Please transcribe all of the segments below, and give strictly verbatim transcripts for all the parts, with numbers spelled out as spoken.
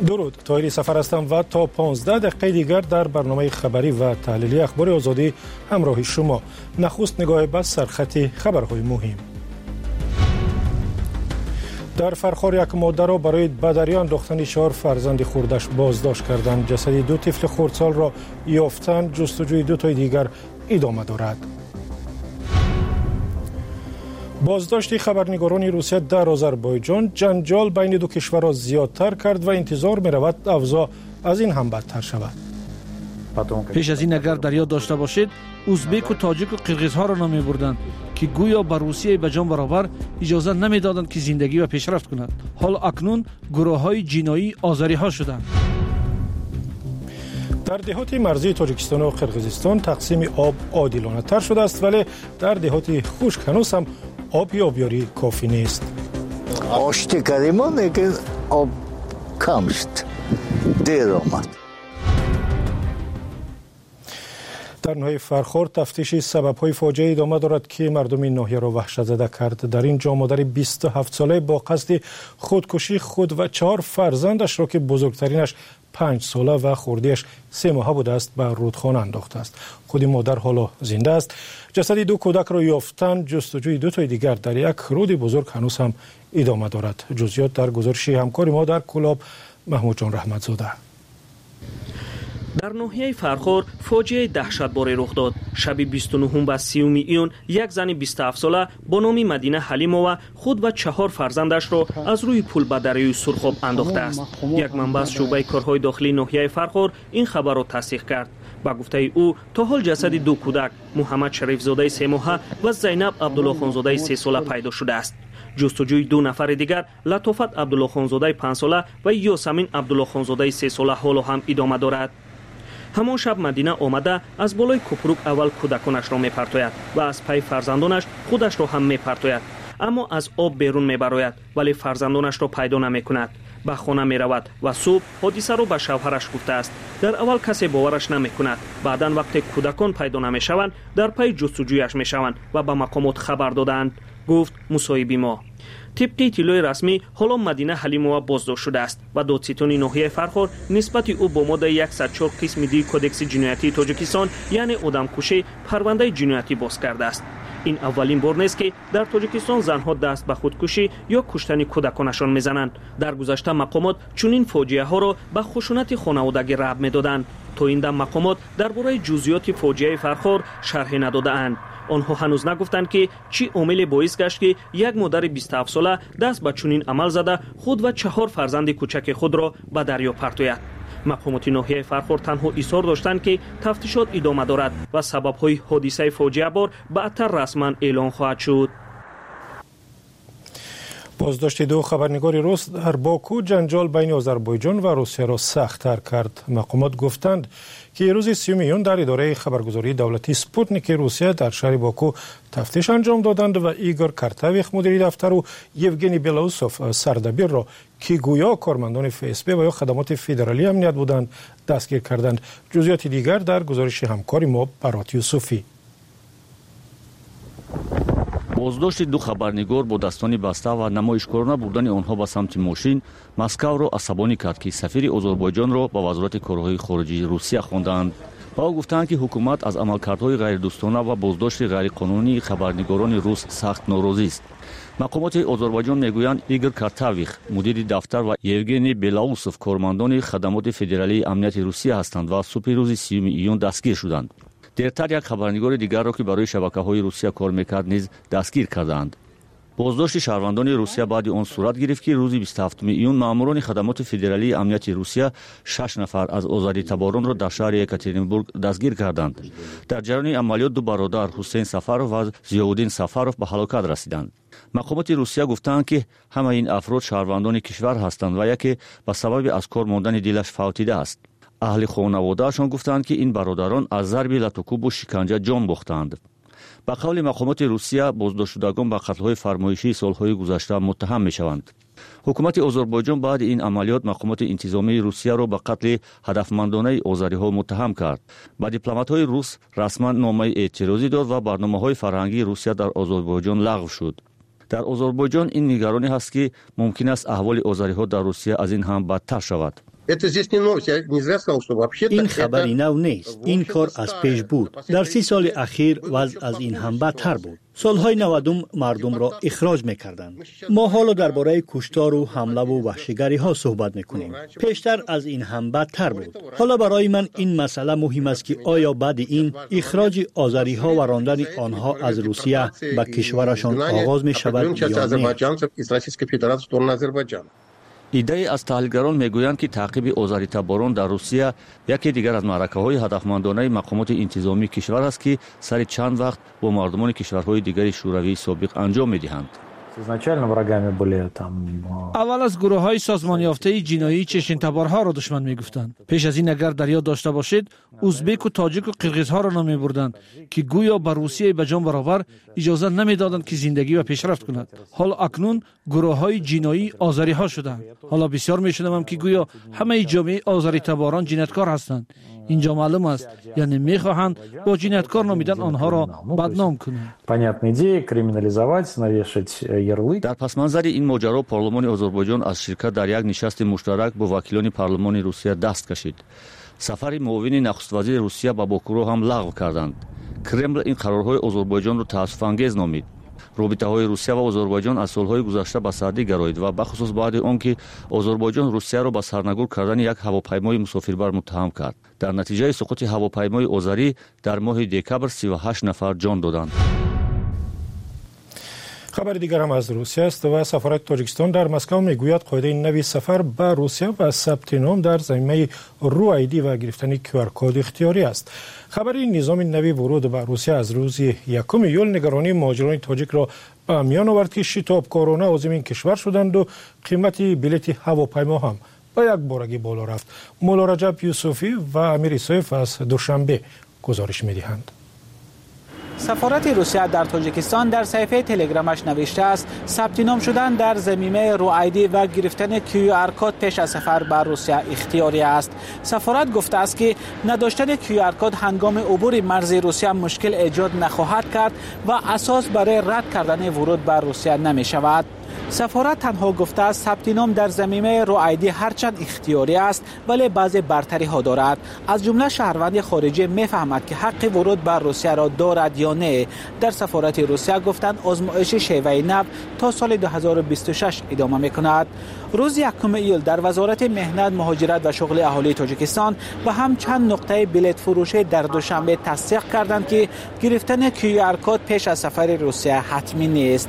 درود، طاهری سفر هستم و تا پانزده دقیقه دیگر در برنامه خبری و تحلیلی اخبار آزادی همراه شما. نخست نگاه به سرخط خبرهای مهم. در فرخار یک مادر را برای بدری انداختن چهار فرزند خردش بازداشت کردند. جسد دو طفل خردسال را یافتند. جستجوی دو تای دیگر ادامه دارد. بازداشت خبرنگاران روسیه در آذربایجان جنجال بین دو کشور را زیادتر کرد و انتظار می رود اوضاع از این هم بدتر شود. پیش از این اگر در یاد داشته باشید، ازبک و تاجیک و قرغیزها را نام بردند که گویا به روسیه به جان برابر اجازه نمیدادند که زندگی و پیشرفت کند. حال اکنون گروه‌های جنایی آذری‌ها شدند. در دهات مرزی تاجیکستان و قرغیزستان تقسیم آب عادلانه تر شده است، ولی در دهات خشک هنوز هم آب آبیاری کافی نیست. آشتی کردیم لیکن آب کم شد، دیر آمد. در ناحیه فرخار تفتیش سبب‌های فاجعه ادامه دارد که مردم این ناحیه را وحشت زده کرد. در اینجا مادر بیست و هفت ساله با قصد خودکشی خود و چهار فرزندش را که بزرگترینش پنج ساله و خردیش سه ماهه بوده است به رودخانه انداخته است. خود مادر حالا زنده است. جسد دو کودک را یافتند. جستجوی دو تای دیگر در یک رود بزرگ هنوز هم ادامه دارد. جزئیات در گزارش همکار ما در کلاب محمود جان رحمتزاده. در ناحیه فرخار فاجعه دهشتباری رخ داد. شب بیست و نهم و سیوم ایون یک زن بیست و هفت ساله با نام مدینه حلیمова خود و چهار فرزندش را از روی پل به دریای سرخاب انداخته است. یک منبع از شعبه کارهای داخلی ناحیه فرخار این خبر را تصدیق کرد. با گفته او تا حال جسد دو کودک محمد شریف زاده سه ماهه و زینب عبدالله خانزاده سه ساله پیدا شده است. جستجوی دو نفر دیگر لطافت عبدالله خانزاده پنج ساله و یاسمین عبدالله خانزاده سه ساله حالا هم ادامه دارد. همان شب مدینه آمده از بالای کپروک اول کودکانش را میپرتوید و از پای فرزندانش خودش را هم میپرتوید، اما از آب بیرون میبراید ولی فرزندانش را پیدا نمیکند. به خانه میرود و صبح حادثه را به شوهرش گفته است. در اول کسی باورش نمیکند. بعداً وقتی کودکان پیدا نمیشوند در پای جستجویش میشوند و به مقامات خبر دادند، گفت مصاحبی ما. طبق اطلاع رسمی حالا مدینه حلیمова بازداشت شده است و دادستان ناحیه فرخار نسبت او با ماده صد و چهار قسم دی کدکس جنایتی تاجیکستان یعنی آدمکشی پرونده جنایتی باز کرده است. این اولین بار نیست که در تاجیکستان زنها دست به خودکشی یا کشتن کودکانشان میزنند. در گذشته مقامات چنین فاجعه ها را به خشونت خانوادگی ربط میدادند. تا این دم مقامات درباره جزئیات فاجعه فرخار شرح ندادند. آنها هنوز نگفتند که چی عامل باعث گشت که یک مادر بیست و هفت ساله دست به چنین عمل زده خود و چهار فرزند کوچک خود را به دریا پرتوید. مقامات ناحیه فرخار تنها اصرار داشتند که تفتیشات ادامه دارد و سبب‌های حادثه فاجعه بار بعدتر رسما اعلان خواهد شد. بازداشت دو خبرنگار روس در باکو جنجال بین آذربایجان و روسیه را سخت‌تر کرد. مقامات گفتند که روز سیوم ایون در اداره خبرگزاری دولتی سپوتنیک روسیه در شهر باکو تفتیش انجام دادند و ایگور کارتاویخ مدیر دفتر و یوگنی بلاوسوف سردبیر را که گویا کارمندان اف اس بی و یا خدمات فدرالی امنیت بودند دستگیر کردند. جزئیات دیگر در گزارش همکار ما برات یوسفی. بازداشت دو خبرنگار با دستانی بسته و نمایشکارانه بردن آنها به سمت ماشین مسکو را عصبانی کرد که سفیر آذربایجان را به وزارت کارهای خارجی روسیه خواندند. با او گفتند که حکومت از عملکردهای غیردوستانه و بازداشت غیرقانونی خبرنگاران روس سخت ناراضی است. مقامات آذربایجان میگویند ایگور کارتاویخ مدیر دفتر و یوگنی بلاوسوف کارمندان خدمات فدرالی امنیت روسیه هستند و صبح روز سیوم ایون دستگیر شدند. دیرتر یک خبرنگار دیگر را که برای شبکه‌های روسیه کار می‌کرد نیز دستگیر کردند. بازداشت شهروندان روسیه بعد آن صورت گرفت که روز بیست و هفتم ایون ماموران خدمات فدرالی امنیت روسیه شش نفر از آزادی طلبان را در شهر یکاترینبورگ دستگیر کردند. در جریان عملیات دو برادر حسین سفروف و ضیاءالدین سفروف به هلاکت رسیدند. مقامات روسیه گفتند که همه این افراد شهروندان کشور هستند و یکی به سبب از کار ماندن دلش فوتیده است. اهل خانواده‌شان گفتند که این برادران از ضرب لطوکوب و شکنجه جان باختند. به قول مقامات روسیه بازداشت شدگان به قتل‌های فرمایشی سال‌های گذشته متهم می‌شوند. حکومت آذربایجان بعد این عملیات مقامات انتظامی روسیه را به قتل هدفمندانه آذری‌ها متهم کرد. با دیپلمات‌های روس رسما نامه اعتراضی داد و برنامه‌های فرهنگی روسیه در آذربایجان لغو شد. در آذربایجان این نگرانی هست که ممکن است احوال آذری‌ها در روسیه از این هم بدتر شود. این خبری نو نیست. این کار از پیش بود. در سی سال اخیر وضع از این هم بدتر بود. سالهای نودم مردم را اخراج میکردند. ما حالا درباره کشتار و حمله و وحشیگری ها صحبت میکنیم. پیشتر از این هم بدتر بود. حالا برای من این مسئله مهم است که آیا بعد این اخراج آذری ها و راندن آنها از روسیه به کشورشان آغاز می شود یا نه؟ ایده از تحلیلگران میگویند که تعقیب آذری تباران در روسیه یکی دیگر از معرکه‌های هدفمندانه مقامات انتظامی کشور است که سر چند وقت با مردمان کشورهای دیگر شوروی سابق انجام می‌دهند. اول از گروه های سازمان یافته جنایی چشن تبارها را دشمن می گفتند. پیش از این اگر در یاد داشته باشید ازبک و تاجیک و قرغیز ها را نامی بردند که گویا بر روسیه به جان برابر اجازه نمی دادند که زندگی و پیشرفت کند. حال اکنون گروه های جنایی آذری ها شدند. حالا بسیار می شنوم که گویا همه جامعه آذری تباران جنایتکار هستند. اینجا معلوم است یعنی می خواهند با جنایتکار نامیدن آنها را بدنام کنند. در پس منظر این ماجرا پارلمان آذربایجان از شرکت در یک نشست مشترک با وکیلان پارلمان روسیه دست کشید. سفر معاون نخست وزیر روسیه به باکو را هم لغو کردند. کرمل این قرارهای آذربایجان را تأسف انگیز نامید. رابطه‌های روسیه و آذربایجان از سالهای گذشته به سردی گرایید و به خصوص بعد آنکه آذربایجان روسیه را به سرنگون کردن یک هواپیمای مسافربر متهم کرد. در نتیجه سقوط هواپیمای آذری در ماه دکبر سی و هشت نفر جان دادند. خبر دیگر هم از روسیه است و سفارت تاجیکستان در مسکو میگوید قاعده نوی سفر به روسیه و ثبت نام در زمینه رو آیدی و گرفتن کیو آر کد اختیاری است. خبر این نظام نوی ورود به روسیه از روز یکم یول نگرانی مهاجران تاجیک را به میان آورد که شتاب کرونا عازم این کشور شدند و قیمت بلیط هواپیما هم با یک بارگی بالا رفت. مولا رجب یوسفی و امیر ایسایف از دوشنبه گزارش می‌دهند. سفارت روسیه در تاجیکستان در صفحه تلگرامش نوشته است ثبت نام شدن در ضمیمه رو آیدی و گرفتن کیو آر کد پیش از سفر به روسیه اختیاری است. سفارت گفته است که نداشتن کیو آر کد هنگام عبور مرز روسیه مشکل ایجاد نخواهد کرد و اساس برای رد کردن ورود به روسیه نمی شود. سفارت تنها گفته است ثبت نام در ضمیمه رو آیدی هرچند اختیاری است ولی بعضی برتری ها دارد. از جمله شهروند خارجی میفهمد که حق ورود بر روسیه را دارد یا نه. در سفارت روسیه گفتند آزمایش شیوه نو تا سال دو هزار و بیست و شش ادامه میکند. روز یکم ایول در وزارت مهنت، مهاجرت و شغل اهالی تاجیکستان و هم چند نقطه بلیط فروشی در دوشنبه تصدیق کردند که گرفتن کیو آر کد پیش از سفر روسیه حتمی نیست.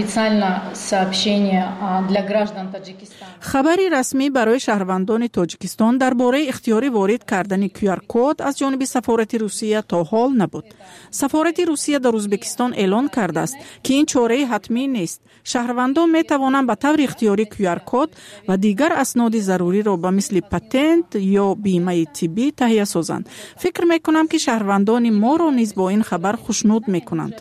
خبری رسمی برای شهروندان تاجیکستان درباره اختیاری وارد کردن کیو آر کد از جانب سفارت روسیه تا حال نبود. سفارت روسیه در ازبکستان اعلان کرده است که این چاره حتمی نیست. شهروندان می توانند به طور اختیاری کیو آر کد و دیگر اسناد ضروری را به مثل پتنت یا بیمه طبی تهیه سازند. فکر می کنم که شهروندان ما را نیز با این خبر خوشنود می کنند.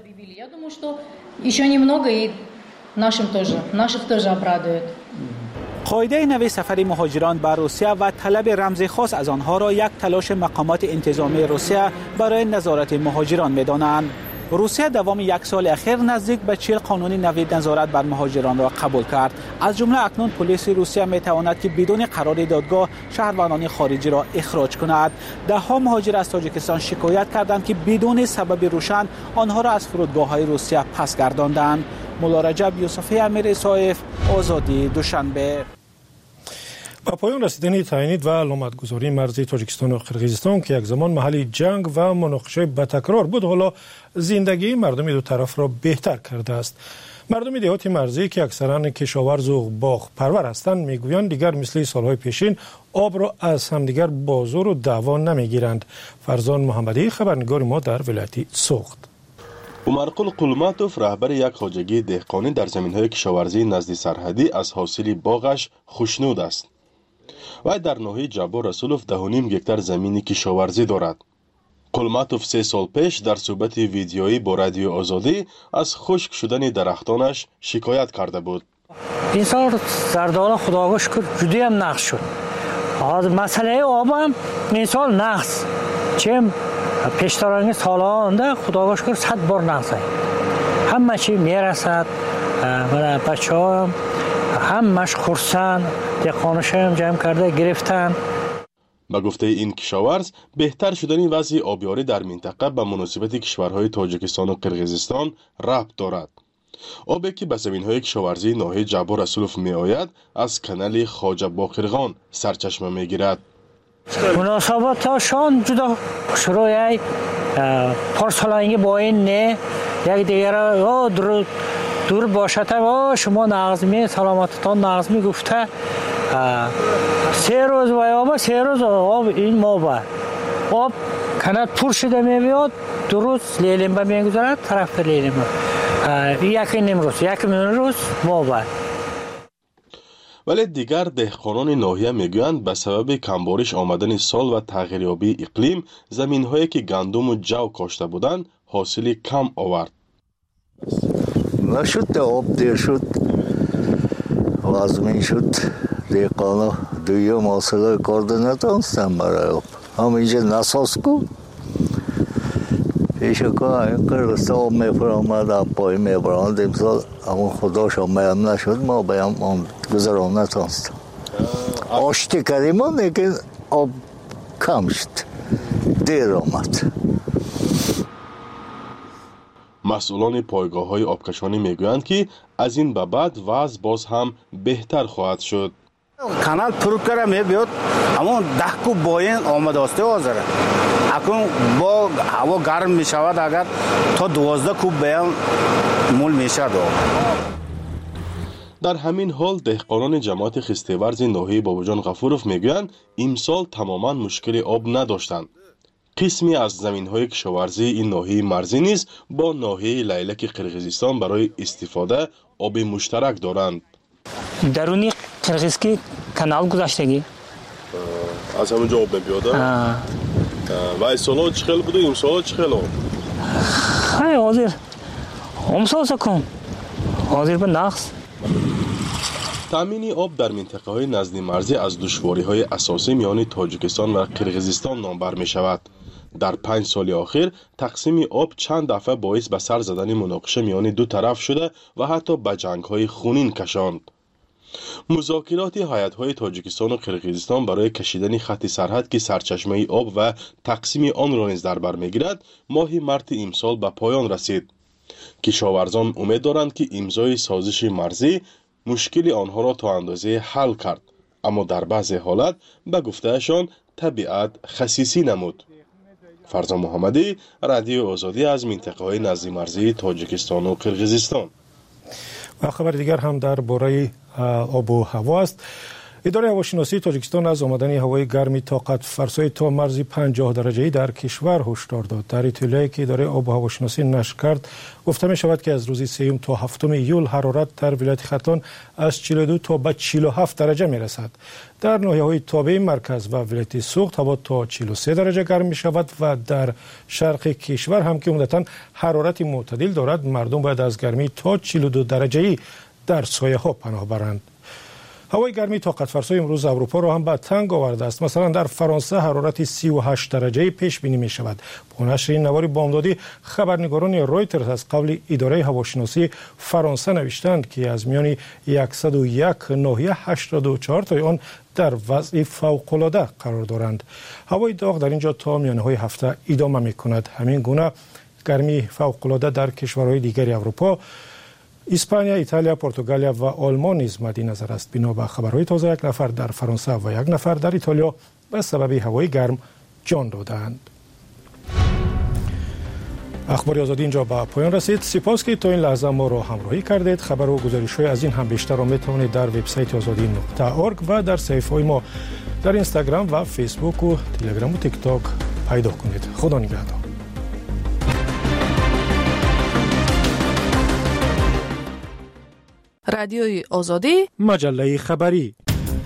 قاعده نوی سفر مهاجران به روسیه و طلب رمز خاص از آنها را یک تلاش مقامات انتظامی روسیه برای نظارت مهاجران می‌دانند. روسیه دوام یک سال اخیر نزدیک به چهل قانون نوی نظارت بر مهاجران را قبول کرد. از جمله اکنون پلیس روسیه می‌تواند که بدون قرار دادگاه شهروندان خارجی را اخراج کند. ده ها مهاجر از تاجیکستان شکایت کردند که بدون سبب روشن آنها را از فرودگاه‌های روسیه پس گرداندند. مولا رجب یوسفی، امیر ایسایف، آزادی، دوشنبه. با پایان رسیدن تعیینات و علامتگذاری مرزی تاجیکستان و قرقیزستان که یک زمان محل جنگ و مناقشه به تکرار بود، حالا زندگی مردم دو طرف را بهتر کرده است. مردم دهات مرزی که اکثرا کشاورز و باغ پرور هستند میگویند دیگر مثل سالهای پیشین آب را از همدیگر بازور و دعوا نمیگیرند. فرزان محمدی، خبرنگار ما در ولایت سوخت. عمرقل قلماتوف رهبر یک خواجگی دهقانی در زمین‌های کشاورزی نزد سرحدی از حاصل باغش خوشنود است. و در ناحیه جبار رسولوف ده و نیم گکتار زمین کشاورزی دارد. قلماتوف سه سال پیش در صحبت ویدیویی با رادیو آزادی از خشک شدن درختانش شکایت کرده بود. این سال زردالو خدا را شکر جدی هم نقص شد. مسئله آب هم این سال نقص. چیم پیشترانگی سالها آنده خدا را شکر صد بار نقصه. همه چی میرسد و بچه ها هم همش خورسن دهقانش هم جمع کرده گرفتن با گفته این کشاورز بهتر شدن وضع آبیاری در منطقه به مناسبت کشورهای تاجیکستان و قرقیزستان ربط دارد. آبی که به زمین‌های کشاورزی ناحیه جبار رسولوف می آید از کانال خواجه باقرخان سرچشمه می گیرد. مناسبتشان جدا شروعی پارسالانگی با این نه یک دیگر دور دور باشد و شما نظمی سلامتتان نظمی گفته سه روز و آب سه روز آب این ما آب کانال پر شده میاد دو روز لیلم میگذارد طرف لیلم یک نیم روز یک نیم روز ما با ولی دیگر دهقانان ناحیه میگویند به سبب کمبارش آمدن سال و تغییریابی اقلیم زمین‌هایی که گندم و جو کاشته بودند حاصل کم آورد. نشد آب دیر شد وزمین شد دهقانا دوی محصول کرده نتونستن برای آب همینجا نساز کن پیش که قرقسته آب میپرامد آب پای میپرامد امسال اما خداش هم بیم نشد ما بیم گذران نتونستم آشتی کردیم لیکن آب کم شد دیر آمد. مسئولان پایگاه های آبکشانی میگویند که از این به بعد وضع باز هم بهتر خواهد شد. کانال پر کرده میبیاد اما ده کو باین آمده است آذر اکنون با هوا گرم میشود اگر تا دوازده کوب بیان مول میشد. در همین حال دهقانان جماعت خستیورز ناحیه باباجان غفورов میگویند امسال تماما مشکل آب نداشتند. قسمی از زمین‌های کشاورزی این ناحیه مرزی نیز با ناحیه لیلک قرقیزستان برای استفاده آب مشترک دارند. درونی قرقیزکی کانال گذاشتگی از همونجا آب میاد. و امسال چه خیلی بوده امسال چه خیلی؟ خیلی حاضر امسال سکم حاضر به نقص. تامین آب در منطقه های نزدی مرزی از دشواری های اساسی میان تاجیکستان و قرقیزستان نام بر می شود. در پنج سال اخیر تقسیم آب چند دفعه باعث به سر زدن مناقشه میان دو طرف شده و حتی به جنگ های خونین کشاند. مذاکرات هیئت های تاجیکستان و قرقیزستان برای کشیدن خط سرحد که سرچشمه آب و تقسیم آن را نیز در بر میگیرد ماه مارس امسال به پایان رسید. کشاورزان امید دارند که امضای سازش مرزی مشکل آنها را تا اندازه حل کرد، اما در بعضی حالت به گفتهشان طبیعت خسیسی نمود. فرزان محمدی، رادیو آزادی از منطقه های نزدی مرزی تاجیکستان و قرقیزستان. و خبر دیگر هم در باره آب و هوا است. اداره هواشناسی تاجیکستان از آمدن هوای گرمی طاقت فرسای تا مرز پنجاه درجه‌ای در کشور هشدار داد. در اطلاعی که اداره آب و هواشناسی نشر کرد گفته می شود که از روز سوم تا هفتم ایول حرارت در ولایت ختان از چهل و دو تا به چهل و هفت درجه می رسد. در ناحیه‌های تابع مرکز و ولایت سوخت هوا تا چهل و سه درجه گرم می شود و در شرق کشور هم که عمدتاً حرارت معتدل دارد مردم باید از گرمی تا چهل و دو درجه‌ای در سایه ها پناه برند. هوای گرمی طاقت فرسای امروز اروپا را هم به تنگ آورده است. مثلا در فرانسه حرارت سی و هشت درجه پیش بینی می شود. با نشر این نوار بامدادی خبرنگاران رویترز از قبل اداره هواشناسی فرانسه نوشتند که از میان صد و یک ناحیه هشتاد و چهار تا آن در وضع فوق‌العاده قرار دارند. هوای داغ در اینجا تا میانه های هفته ادامه می کند. همین گونه گرمی فوق‌العاده در کشورهای دیگر اروپا، اسپانیا، ایتالیا، پرتغالیا و آلمان نیز مد نظر است. بنا به خبرهای تازه یک نفر در فرانسه و یک نفر در ایتالیا به سبب هوای گرم جان دادند. اخبار آزادی اینجا به پایان رسید. سپاس که تا این لحظه ما را همراهی کردید. خبر و گزارش‌های از این هم بیشتر را میتوانید در وبسایت آزادی نقطه اورگ و در صفحه‌های ما در اینستاگرام و فیسبوک و تلگرام و تیک تاک پیدا کنید. خدا نگهدار. رادیوی آزادی، مجله خبری.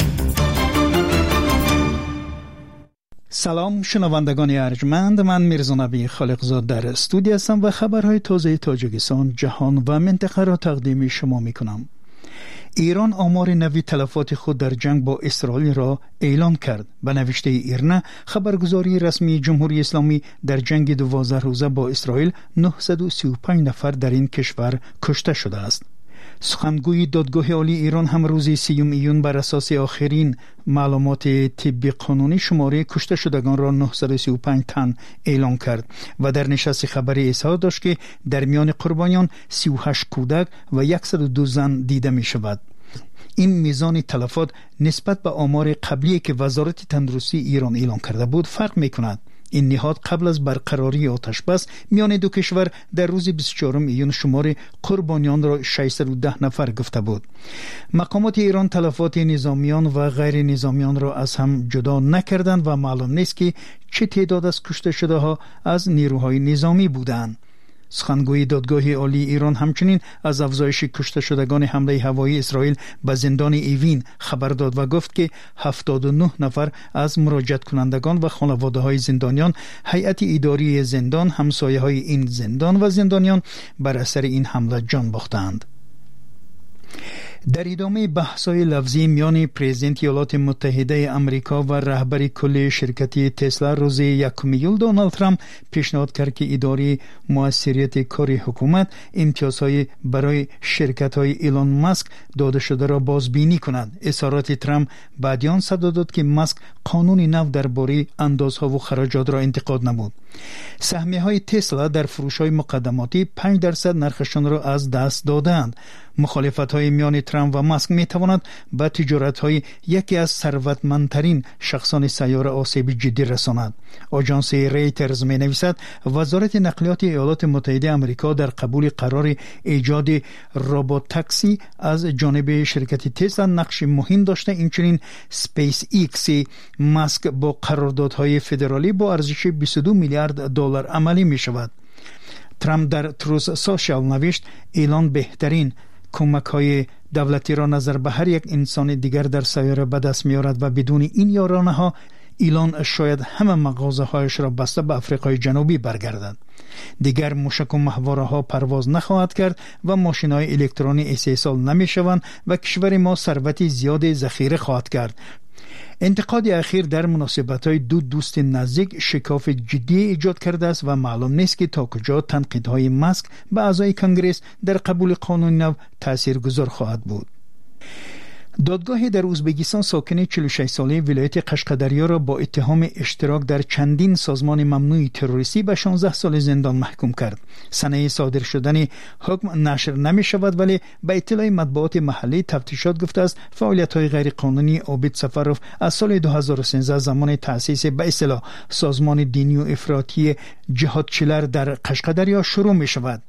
سلام شنوندگان ارجمند، من میرزا نبی خالقزاد در استودیو هستم و خبرهای تازه تاجیکستان، جهان و منطقه را تقدیم شما می کنم. ایران آمار نوی تلفات خود در جنگ با اسرائیل را اعلام کرد. به نوشته ایرنا، خبرگزاری رسمی جمهوری اسلامی در جنگ دوازده روزه با اسرائیل نهصد و سی و پنج نفر در این کشور کشته شده است. سخنگوی دادگاه عالی ایران هم روز سیوم ایون بر اساس آخرین معلومات طبی قانونی شماره کشته شدگان را نهصد و سی و پنج تن اعلام کرد و در نشست خبری اظهار داشت که در میان قربانیان سی و هشت کودک و صد و دو زن دیده می شود. این میزان تلفات نسبت به آمار قبلی که وزارت تندرستی ایران اعلام کرده بود فرق می کند. این نهاد قبل از برقراری آتش بس میان دو کشور در روز بیست و چهارم ایون شمار قربانیان را ششصد و ده نفر گفته بود. مقامات ایران تلفات نظامیان و غیر نظامیان را از هم جدا نکردند و معلوم نیست که چه تعداد از کشته شده ها از نیروهای نظامی بودند. سخنگوی دادگاه عالی ایران همچنین از افزایش کشته شدگان حمله هوایی اسرائیل به زندان ایوین خبر داد و گفت که هفتاد و نه نفر از مراجعت کنندگان و خانواده های زندانیان، هیئت اداری زندان، همسایه های این زندان و زندانیان بر اثر این حمله جان باختند. در ادامه بحث‌های لفظی میان پرزیدنت ایالات متحده آمریکا و رهبر کل شرکت تسلا روز یکم ایول دونالد ترامپ پیشنهاد کرد که اداره موثریت کار حکومت امتیازهای برای شرکت‌های ایلان ماسک داده شده را بازبینی کند. اظهارات ترامپ بعدیان صدا داد که ماسک قانون نو درباره اندازها و خراجات را انتقاد نمود. سهمیه‌های تسلا در فروش‌های مقدماتی پنج درصد نرخشان را از دست دادند. مخالفت‌های میان ترامپ و ماسک می‌تواند به تجارت‌های یکی از ثروتمندترین شخصان سیاره آسیب جدی رساند. آژانس ریترز می‌نویسد وزارت نقلیات ایالات متحده آمریکا در قبول قرار ایجاد ربات تاکسی از جانب شرکت تسلا نقش مهم داشته. اینچنین اسپیس ایکس ماسک با قراردادهای فدرالی با ارزش بیست و دو میلیارد دلار عملی می‌شود. ترامپ در تروس سوشال نوشت ایلان بهترین کمک های دولتی را نظر به هر یک انسان دیگر در سیاره به دست می آورد و بدون این یارانه ها ایلان شاید همه مغازه هایش را بسته به آفریقای جنوبی برگردد. دیگر موشک و ماهواره ها پرواز نخواهد کرد و ماشین های الکترونی استحصال نمی شوند و کشور ما ثروت زیاد ذخیره خواهد کرد. انتقاد اخیر در مناسبت‌های دو دوست نزدیک شکاف جدی ایجاد کرده است و معلوم نیست که تا کجا تنقیدهای ماسک به اعضای کنگره در قبول قانون نو تاثیرگذار خواهد بود. دادگاه در ازبکستان ساکن چهل و شش ساله ولایت قشقدریا را با اتهام اشتراک در چندین سازمان ممنوع تروریستی به شانزده سال زندان محکوم کرد. سنه صادر شدن حکم نشر نمی شود، ولی به اطلاع مطبوعات محلی تفتیشات گفته است فعالیت‌های غیر قانونی عابد سفروف از سال دو هزار و سیزده زمان تأسیس به اصطلاح سازمان دینی و افراطی جهادچیلر در قشقدریا شروع می شود.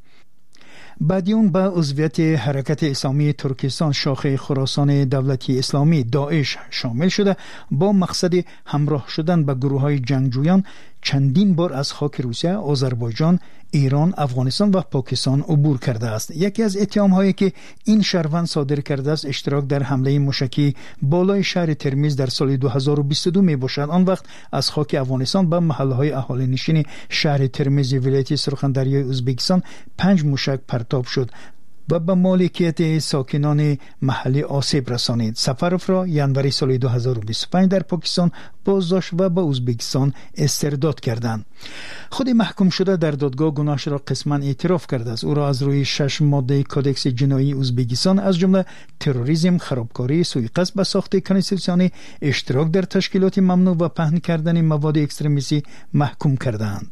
بعدیون به عضویت حرکت اسلامی ترکستان شاخه خراسان دولتی اسلامی داعش شامل شده با مقصد همراه شدن به گروه‌های جنگجویان چندین بار از خاک روسیه، آذربایجان، ایران، افغانستان و پاکستان عبور کرده است. یکی از اتهام‌هایی که این شهروند صادر کرده است اشتراک در حمله موشکی بالای شهر ترمیز در سال دو هزار و بیست و دو می باشد. آن وقت از خاک افغانستان به محله‌های اهالی نشین شهر ترمیز ولایت سرخندریای ازبکستان پنج موشک پرتاب شد و به مالکیت ساکنان محلی آسیب رسانید. سفروف را ینوری سال دو هزار و بیست و پنج در پاکستان بازداشت و به ازبکستان استرداد کردند. خود محکوم شده در دادگاه گناهش را قسما اعتراف کرده است. او را از روی شش ماده کدکس جنایی ازبکستان از جمله تروریسم، خرابکاری، سوءقصد به ساخت کنستیتوسیون، اشتراک در تشکیلات ممنوع و پهن کردن مواد اکستریمیستی محکوم کردند.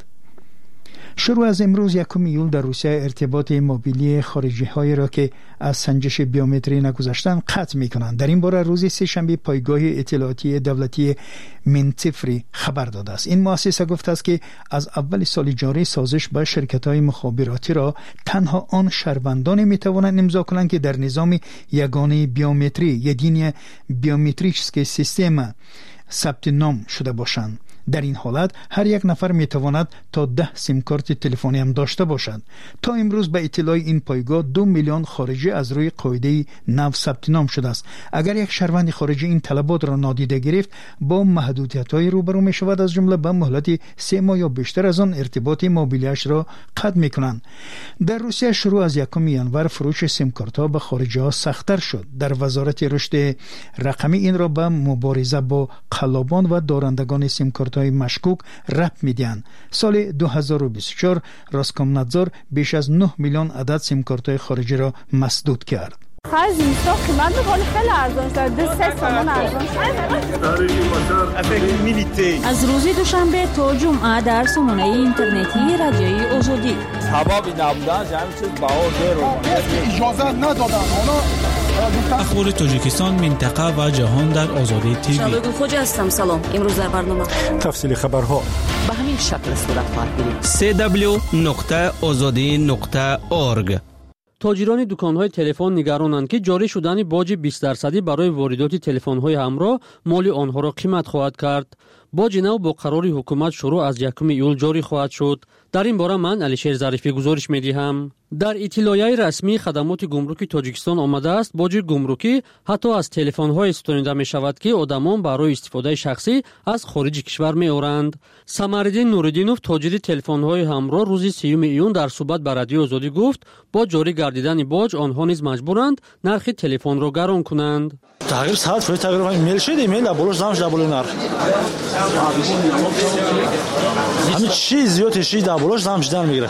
شروع از امروز یکم ایول در روسیه ارتباط موبیلی خارجی های را که از سنجش بیومتری نگذاشتند قطع می کنند. در این باره روز سه شنبه پایگاه اطلاعاتی دولتی منتفری خبر داده است. این مؤسسه گفته است که از اول سال جاری سازش با شرکت های مخابراتی را تنها آن شهروندان می توانند امضا کنند که در نظام یگانه بیومتری یدین بیومتریکس سیستم ثبت نام شده باشند. در این حالت هر یک نفر می تواند تا ده سیم کارت تلفنی هم داشته باشد. تا امروز به اطلاع این پایگاه دو میلیون خارجی از روی قاعده نو ثبت نام شده است. اگر یک شهروند خارجی این طلبات را نادیده گرفت با محدودیت‌های روبرو می شود، از جمله به مهلت سه ماه یا بیشتر از آن ارتباط موبیلیش را قطع می کنند. در روسیه شروع از یکم ژانویه فروش سیم کارت‌ها به خارجی‌ها سخت‌تر شد. در وزارت رشد رقمی این را به مبارزه با قلابان و دارندگان سیم کارت های مشکوک ربط میدن. سال دو هزار و بیست و چهار راسکومنادزور بیش از نه میلیون عدد سیم کارت های خارجی را مسدود کرد. خرج نیستا قیمت میکنه خیلی ارزان شد. دو سه سامان ارزان شد. از روز دوشنبه تا جمعه در سامانه اینترنتی رادیوی آزادی سببی نبودن جمعی چیز بها دیر اجازه ندادن. اخبار تاجیکستان، منطقه و جهان در آزادی تیوی. شبگون خوجه هستم. سلام. امروز در برنامه تفصیل خبرها به همین شکل صورت خواهد گرفت. سی دبلیو نقطه آزادی نقطه اورگ. تاجران دکان‌های تلفن نگرانند که جاری شدن باج بیست درصدی برای واردات تلفن‌های همراه مال آنها را قیمت خواهد کرد. باج نو با قرار حکومت شروع از یکم ایول جاری خواهد شد. در این باره من علیشیر ظریفی گزارش می‌دهم. در اطلاعیه رسمی خدمات گمرکی تاجیکستان آمده است باج گمرکی حتی از تلفن‌های ستانیده می‌شود که آدمان برای استفاده شخصی از خارج کشور می‌آورند. سمرالدین نوردینوف تاجر تلفن‌های همراه روز سیوم ایون در صحبت با رادیو آزادی گفت با جاری گردیدن باج آنها نیز مجبورند نرخ تلفن را گران کنند. تغییر ساعت فوری تغییر ایمیل شد ایمیل دبلش زمش دبل نرخ همین چیز زیاد چیز دبلش زمش دن میگیره.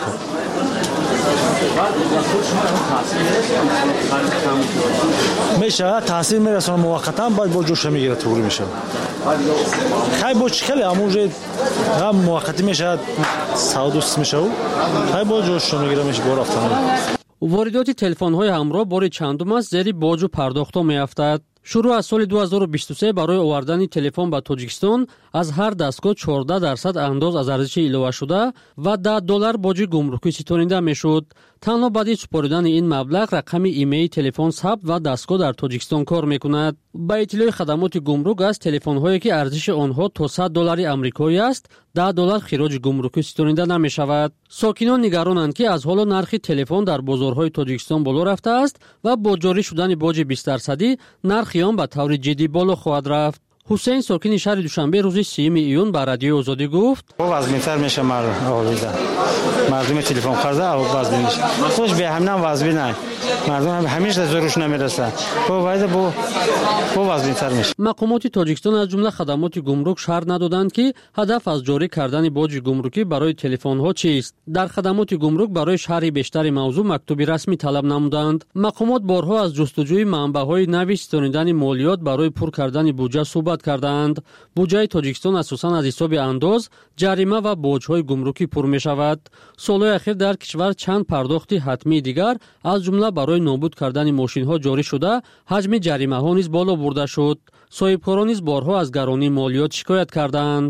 میشه تاثیر میرسونه موقتا باید با جوش میگیره طوری میشه. خیلی با چخلی امروز هم موقتی میشه سعودوس میشه خیلی با جوش میگیره میشه بار افتادن. واردات تلفن‌های همراه بار چندم است زیر باج و پرداخت‌ها میافتد. شروع از سال دو هزار و بیست و سه برای آوردن تلفن به تاجیکستان از هر دستگاه چهارده درصد انداز از ارزش ایلوه شده و ده دلار باج گمرکی ستانیده میشد. تنها بعد از سپردن این مبلغ رقم ایمیل تلفن ثبت و دستگاه در تاجیکستان کار میکند. با اطلاع خدمات گمرک از تلفن‌هایی که ارزش آنها تا صد دلار آمریکایی است ده دلار خراج گمرکی ستانیده نمیشود. ساکنان نگرانند که از حالا نرخ تلفن در بازارهای تاجیکستان بالا رفته است و با جاری شدن باج بیست درصدی نرخ آن به طور جدی بالا خواهد رفت. حسین ساکن شهر دوشنبه روز سیوم ایون با رادیو آزادی گفت وزن‌تر میشه مردم آویزه مردم تلفن خرده او وزن میشه خوش به همین وزن نه مردم همیشه زورش نمیرسه با باید با با وزن‌تر میشه. مقامات تاجیکستان از جمله خدمات گمرک شرح ندادند که هدف از جاری کردن باج گمرکی برای تلفن ها چیست. در خدمات گمرک برای شرح بیشتر موضوع مکتوبی رسمی طلب نمودند. مقامات بارها از جستجوی منبع‌های نوی ستانیدن مالیات برای پر کردن بودجه صحبت کردند. بودجه تاجیکستان اساساً از حساب انداز، جریمه و باج‌های گمرکی پر می‌شود. سال‌های اخیر در کشور چند پرداخت حتمی دیگر از جمله برای نابود کردن ماشین‌ها جاری شده، حجم جریمه‌ها نیز بالا برده شد. صاحبکاران نیز بارها از گرانی مالیات شکایت کردند.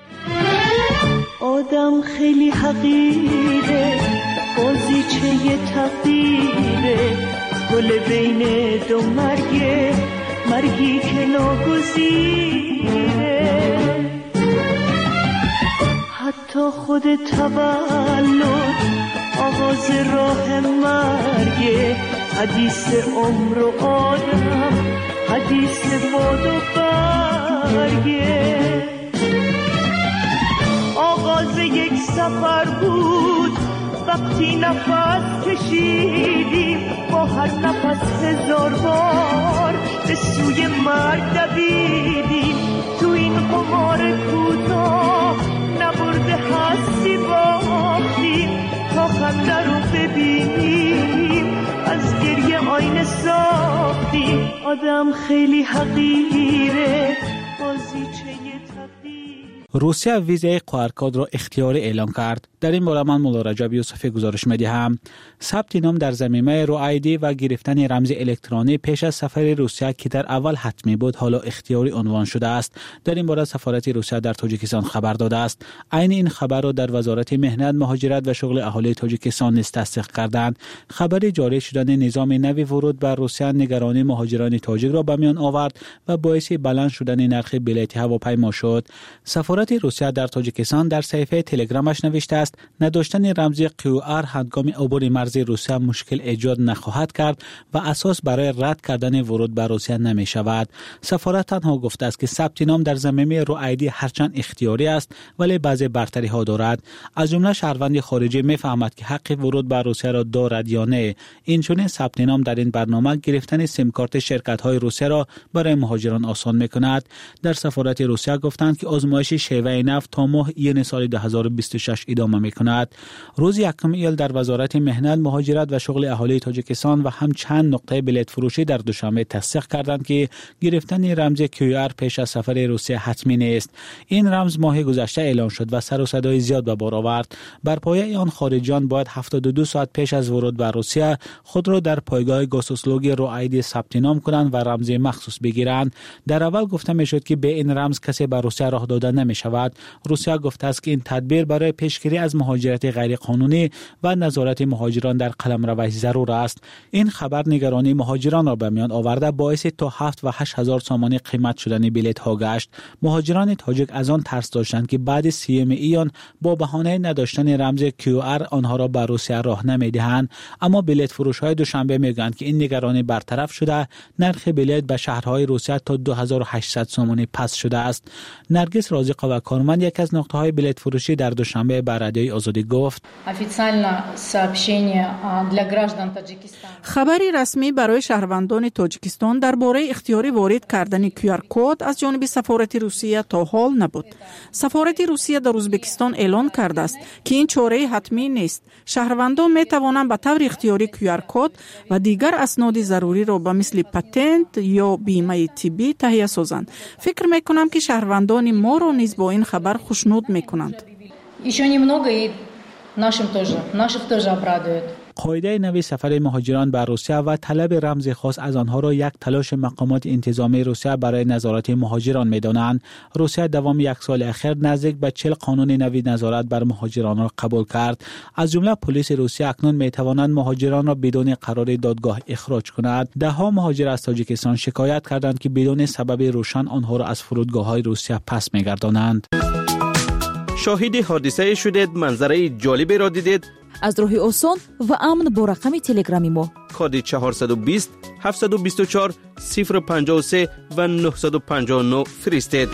آدم خیلی حقیره، بازیچه تقدیره، گل بین دو مرگه، مرگی که ناگزیره. حتی خود تولد آغاز راه مرگه، حدیث عمر و آدم، حدیث باد و برگه. آغاز یک سفر بود وقتی نفس کشیدیم، با هر نفس هزار بار به سوی مرگ دویدیم. تو این قمار کوتاه نبرده هستی باختیم، تا خنده رو ببینیم از گریه آینه ساختیم. آدم خیلی حقیره، بازیچه تقدیر. روسیه ویزای قوارکاد را اختیاری اعلام کرد. در این باره من مولا رجب یوسفی گزارش می‌دهم. ثبت نام در ضمیمه رو آیدی و گرفتن رمز الکترونی پیش از سفر روسیه که در اول حتمی بود حالا اختیاری عنوان شده است. در این باره سفارت روسیه در تاجیکستان خبر داده است. عین این خبر را در وزارت مهنت، مهاجرت و شغل اهالی تاجیکستان نیز تصدیق کردند. خبر جاری شدن نظام نوی ورود بر روسیه نگرانی مهاجران تاجیک را به میان آورد و باعث بلند شدن نرخ بلیط هواپیما شد. سفارت روسیه در تاجیکستان در صفحه تلگرامش نوشته است است نداشتن رمز کیو آر هنگام عبور مرز روسیه مشکل ایجاد نخواهد کرد و اساس برای رد کردن ورود به روسیه نمی شود. سفارت تنها گفته است که ثبت نام در ضمیمه رو آی دی هرچند اختیاری است ولی بعضی برتری ها دارد. از جمله شهروند خارجی میفهمد که حق ورود به روسیه را دارد یا نه. این چنین ثبت نام در این برنامه گرفتن سیم کارت شرکت های روسیه را برای مهاجران آسان میکند. در سفارت روسیه گفتند که آزمایش شیوه نفت تا ماه ایون سال دو هزار و بیست و شش ادامه میکند. روز یکم ایل در وزارت مهنت، مهاجرت و شغل اهالی تاجیکستان و هم چند نقطه بلیط فروشی در دوشنبه تصدیق کردند که گرفتن رمز کیو آر پیش از سفر روسیه حتمی نیست. این رمز ماه گذشته اعلان شد و سر و صدای زیاد به بار آورد. بر پایه آن خارجیان باید هفتاد و دو ساعت پیش از ورود به روسیه خود را در پایگاه گاسوسلوگ رو آی دی ثبت نام کنند و رمز مخصوص بگیرند. در اول گفته میشد که به این رمز کسی به روسیه راه داده نمی شود. روسیه گفته است که این تدبیر برای پیشگیری از مهاجرت غیر قانونی و نظارت مهاجران در قلمرو ضرور است. این خبر نگرانی مهاجران را به میان آورده باعث تا هفت و هشت هزار سامانی قیمت شدن بلیط ها گشت. مهاجران تاجیک از آن ترس داشتند که بعد سیوم ایان با بهانه نداشتن رمز کیو آر آنها را به روسیه راه نمیدهند، اما بلیط فروش های دوشنبه میگویند که این نگرانی برطرف شده. نرخ بلیط به شهرهای روسیه تا دو هزار و هشتصد سامانی پس شده است. نرگس رازق و کارمند یک از نقطه های بلیط فروشی در دوشنبه به رادیو آزادی گفت: خبری رسمی برای شهروندان تاجیکستان درباره اختیاری وارد کردن کیو آر کد از جانب سفارت روسیه تا حال نبود. سفارت روسیه در ازبکستان اعلان کرده است که این چاره حتمی نیست. شهروندان می توانند به طور اختیاری کیو آر کد و دیگر اسناد ضروری را به مثل پتنت یا بیمه طبی تهیه سازند. فکر می کنم که شهروندان ما را نیز با این خبر خوشنود می کنند. قاعده نوی سفر مهاجران به روسیه و طلب رمز خاص از آنها را یک تلاش مقامات انتظامی روسیه برای نظارت مهاجران می‌دانند. روسیه دوام یک سال اخیر نزدیک به چهل قانون نوی نظارت بر مهاجران را قبول کرد. از جمله پلیس روسیه اکنون می‌توانند مهاجران را بدون قرار دادگاه اخراج کند. ده ها مهاجر از تاجیکستان شکایت کردند که بدون سبب روشن آنها را از فرودگاه‌های روسیه پس می‌گردانند. شاهد حادثه شدید، منظره جالبی را دیدید؟ از راه آسان و امن با رقم تلگرامی ما کد چهارصد و بیست هفتصد و بیست و چهار صفر پنجاه و سه و نهصد و پنجاه و نه فرستید.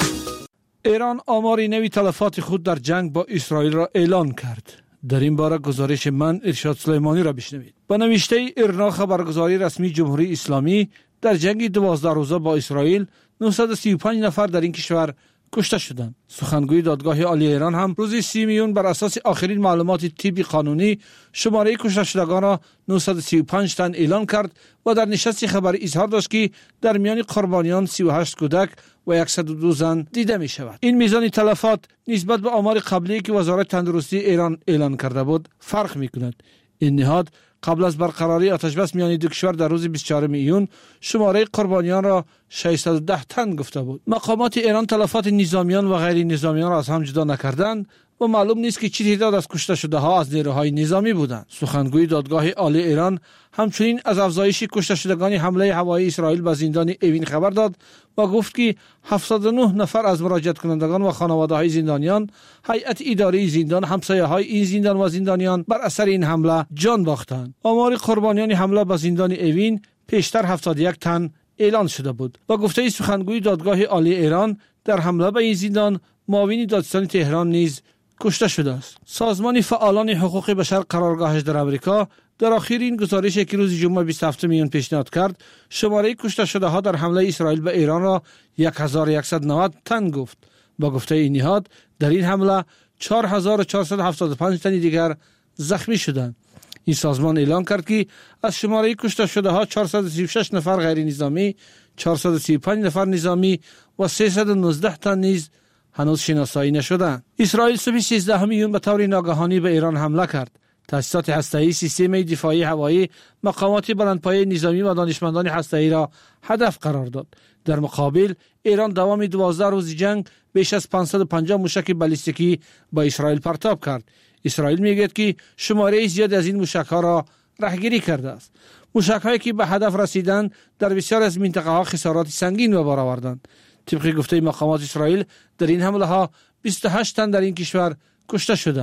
ایران آماری نوی تلفات خود در جنگ با اسرائیل را اعلان کرد. در این باره گزارش من ارشاد سلیمانی را بشنوید. با نوشته ایرنا خبرگزاری رسمی جمهوری اسلامی، در جنگ دوازده روزه با اسرائیل نهصد و سی و پنج نفر در این کشور کشته شدند. سخنگوی دادگاه عالی ایران هم روز سی میون بر اساس آخرین معلومات طبی قانونی شماره کشته شدگان را نهصد و سی و پنج تن اعلان کرد و در نشست خبری اظهار داشت که در میان قربانیان سی و هشت کودک و صد و دو زن دیده می شود. این میزان تلفات نسبت به آمار قبلی که وزارت تندرستی ایران اعلان کرده بود فرق می کند. این نهاد قبل از برقراری آتش بس میان دو کشور در روز بیست و چهارم ایون شماره قربانیان را ششصد و ده تن گفته بود. مقامات ایران تلفات نظامیان و غیر نظامیان را از هم جدا نکردند و معلوم نیست که چه تعداد از کشته شده ها از نیروهای نظامی بودند. سخنگوی دادگاه عالی ایران همچنین از افزایش کشته شدگان حمله هوایی اسرائیل به زندان اوین خبر داد و گفت که هفتاد و نه نفر از مراجعت کنندگان و خانواده های زندانیان، هیئت اداره زندان، همسایه های این زندان و زندانیان بر اثر این حمله جان باختند. آمار قربانیان حمله به زندان اوین پیشتر هفتاد و یک تن اعلان شده بود. و گفته سخنگوی دادگاه عالی ایران در حمله به این زندان معاون دادستان تهران نیز کشته شده است. سازمان فعالان حقوق بشر قرارگاهش در امریکا در آخرین گزارشی که روز جمعه بیست و هفتم میون پیشنهاد کرد، شماره کشته شده ها در حمله اسرائیل به ایران را هزار و صد و نود تن گفت. با گفته این نهاد در این حمله چهار هزار و چهارصد و هفتاد و پنج تن دیگر زخمی شدند. این سازمان اعلان کرد که از شماره کشته شده ها چهارصد و سی و شش نفر غیر نظامی، چهارصد و سی و پنج نفر نظامی و سیصد و نوزده تن نیز هنوز شناسایی نشدند. اسرائیل صبح سیزده میون به طور ناگهانی به ایران حمله کرد. تاسیسات هسته‌ای، سیستم دفاعی هوایی، مقامات بلندپایه نظامی و دانشمندان هسته‌ای را هدف قرار داد. در مقابل ایران دوام دوازده روز جنگ بیش از پانصد و پنجاه موشک بالستیکی با اسرائیل پرتاب کرد. اسرائیل میگوید که شماره زیاد از این موشک‌ها را رهگیری کرده است. موشک‌هایی که به هدف رسیدند در بسیار از منطقه‌ها خسارات سنگین به بار آوردند. طبق گفته مقامات اسرائیل در این حمله ها بیست و هشت تن در این کشور کشته شدند.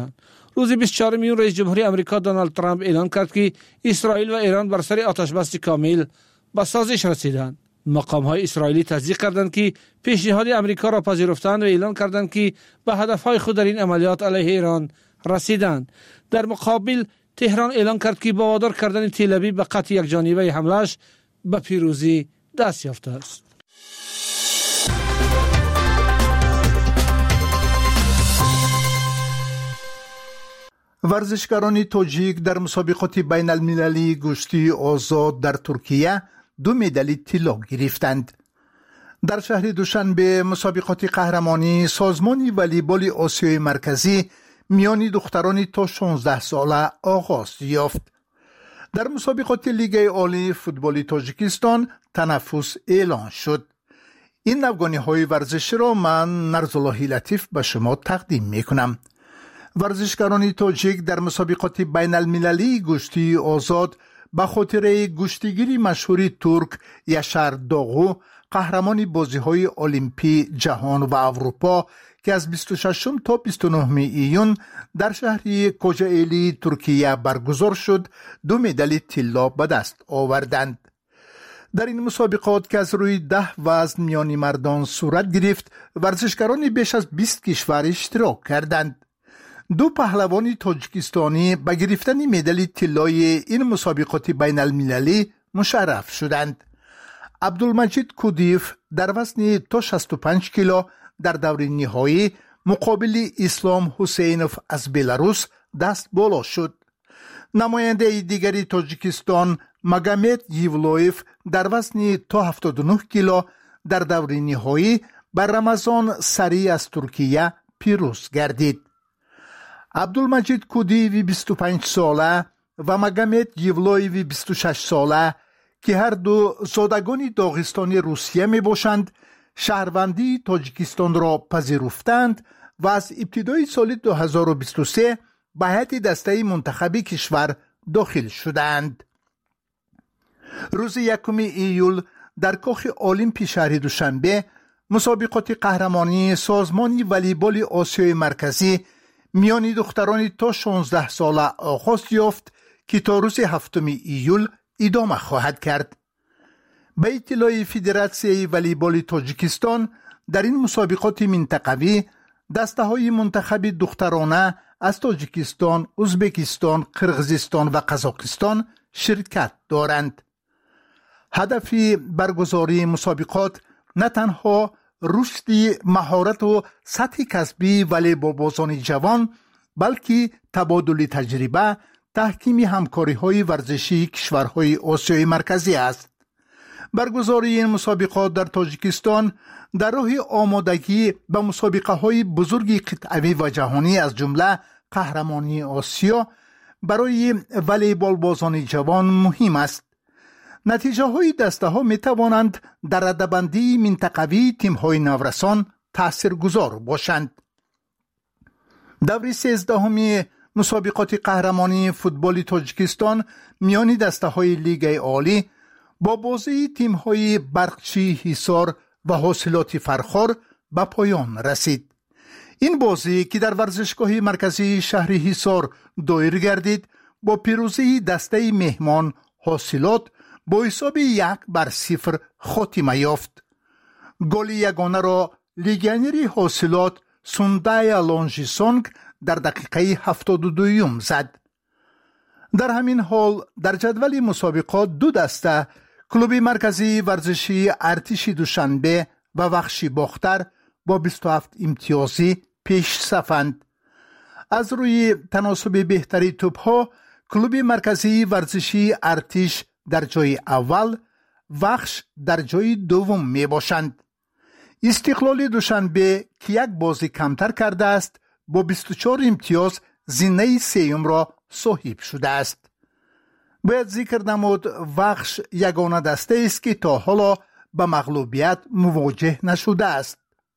روز بیست و چهارم میون رئیس جمهوری آمریکا دونالد ترامپ اعلان کرد که اسرائیل و ایران بر سر آتشبس کامل به سازش رسیدند. مقام‌های اسرائیلی تصدیق کردند که پیشنهاد آمریکا را پذیرفتند و اعلان کردند که به هدف‌های خود در این عملیات علیه ایران رسیدند. در مقابل تهران اعلان کرد که با وادار کردن تل‌آویو به قطع یکجانبه حمله‌اش به پیروزی دست یافته است. ورزشکاران تاجیک در مسابقات بین المللی گشتی آزاد در ترکیه دو مدال طلا گرفتند. در شهر دوشنبه مسابقات قهرمانی سازمان والیبال آسیای مرکزی میان دختران تا شانزده ساله آغاز یافت. در مسابقات لیگ عالی فوتبال تاجیکستان تنفس اعلان شد. این نوگانی‌های ورزشی را من نرزاللهی لطیف به شما تقدیم میکنم. ورزشکاران تاجیک در مسابقات بین المللی گشتی آزاد به خاطر گشتیگیری مشهوری ترک یاشار داغو قهرمان بازی‌های المپی جهان و اروپا که از بیست و ششم تا بیست و نهم ایون در شهر کوچائلی ترکیه برگزار شد دو مدال طلا به دست آوردند. در این مسابقات که از روی ده وزن میان مردان صورت گرفت ورزشکاران بیش از بیست کشور اشتراک کردند. دو پهلوان تاجیکستانی به گرفتن مدال طلای این مسابقات بین المللی مشرف شدند. عبدالمجید کودیف در وزن تا شصت و پنج کیلو در دور نهایی مقابل اسلام حسینوف از بلاروس دست بالا شد. نماینده دیگری تاجیکستان مگامد یولویف در وزن تا هفتاد و نه کیلو در دور نهایی بر رمضان سری از ترکیه پیروز گردید. عبدالمجید کودیوی بیست و پنج ساله و مگامد یولویوی بیست و شش ساله که هر دو زادگان داغستانی روسیه می باشند شهروندی تاجیکستان را پذیرفتند و از ابتدای سال دو هزار و بیست و سه به هیئت دسته منتخبی کشور داخل شدند. روز یکم ایول در کاخ المپی شهر دوشنبه مسابقات قهرمانی سازمان والیبال آسیای مرکزی میان دختران تا شانزده ساله آغاز یافت که تا روز هفتم ایول ادامه خواهد کرد. به اطلاع فدراسیون والیبال تاجیکستان در این مسابقات منطقوی دسته های منتخب دخترانه از تاجیکستان، ازبکستان، قرقیزستان و قزاقستان شرکت دارند. هدف برگزاری مسابقات نه تنها رشد مهارت و سطح کسبی والیبالبازان جوان بلکه تبادل تجربه، تحکیم همکاری‌های ورزشی کشورهای آسیای مرکزی است. برگزاری این مسابقات در تاجیکستان در راه آمادگی به مسابقه‌های بزرگ قطعی و جهانی از جمله قهرمانی آسیا برای والیبال بازان جوان مهم است. نتیجه های دسته ها می توانند در رده‌بندی منطقوی تیم های نورسان تاثیرگذار باشند. دور سیزدهمی مسابقات قهرمانی فوتبال تاجیکستان میان دسته های لیگ عالی با بازی تیم های برقچی حصار و حاصلات فرخار به پایان رسید. این بازی که در ورزشگاه مرکزی شهر حصار دایر گردید با پیروزی دسته مهمان حاصلات با حساب یک بر صفر خاتمه یافت. گل یگانه را لیگیونر حاصلات سوندای لونجیسونگ در دقیقه هفتاد و دو زد. در همین حال در جدول مسابقات دو دسته کلوب مرکزی ورزشی ارتش دوشنبه و وخشی باختر با بیست و هفت امتیازی پیش صفند. از روی تناسب بهتری توپ‌ها کلوب مرکزی ورزشی ارتش در جای اول، وخش در جای دوم می باشند. استقلال دوشنبه که یک بازی کمتر کرده است با بیست و چهار امتیاز زینه سیوم را صاحب شده است. باید ذکر نمود وخش یگانه دسته است که تا حالا به مغلوبیت مواجه نشده است.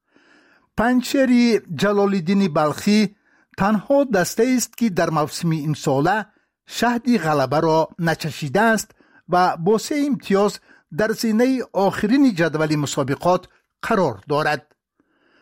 پنچری جلال‌الدین بلخی تنها دسته است که در موسم این ساله شهد غلبه را نچشیده است و با سه امتیاز در زینه آخرین جدول مسابقات قرار دارد.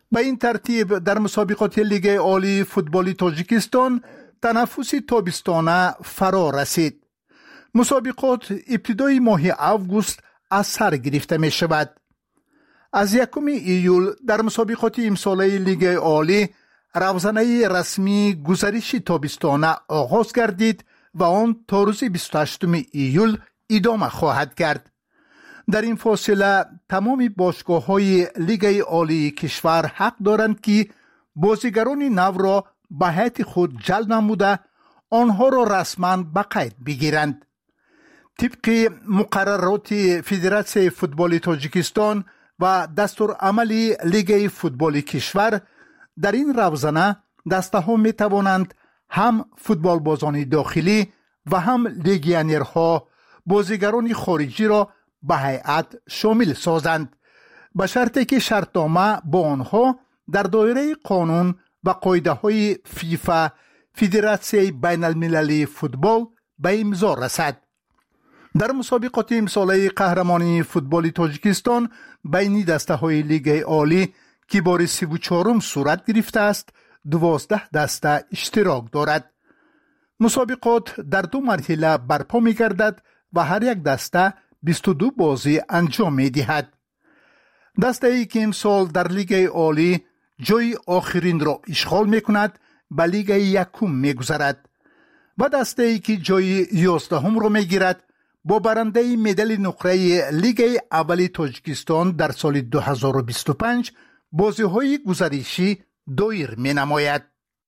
به این ترتیب در مسابقات لیگ عالی فوتبال تاجیکستان تنفس تابستانه فرا رسید. مسابقات ابتدای ماه آگوست از سر گرفته می شود. از یکم ایول در مسابقات امساله لیگ عالی روزنه رسمی گزارش تابستانه آغاز گردید و آن تا روز بیست و هشتم ایول ادامه خواهد کرد. در این فاصله تمام باشگاه‌های لیگ عالی کشور حق دارند که بازیگران نو را به هیئت خود جلب نموده آنها را رسما به قید بگیرند. طبق مقررات فدراسیون فوتبال تاجیکستان و دستور عملی لیگ فوتبال کشور در این روزنه دسته ها می توانند هم فوتبال بازان داخلی و هم لیگیونرها بازیگران خارجی را به هیئت شامل سازند به شرطی که شرطنامه با آنها در دایره قانون و قاعده های فیفا فدراسیون بین المللی فوتبال به امضا رسد. در مسابقات امساله قهرمانی فوتبال تاجیکستان بین دسته های لیگ عالی که بار سی و چهارم صورت گرفته است دوازده دسته اشتراک دارد. مسابقات در دو مرحله برپا می گردد و هر یک دسته بیست و دو بازی انجام می دهد. دسته ای که امسال در لیگ عالی جای آخرین را اشغال می کند به لیگ یکم می گذرد و دسته ای که جای یازدهم را می گیرد با برنده مدال نقره لیگ اول تاجیکستان در سال دو هزار و بیست و پنج بازی های گزارشی دایر می نماید.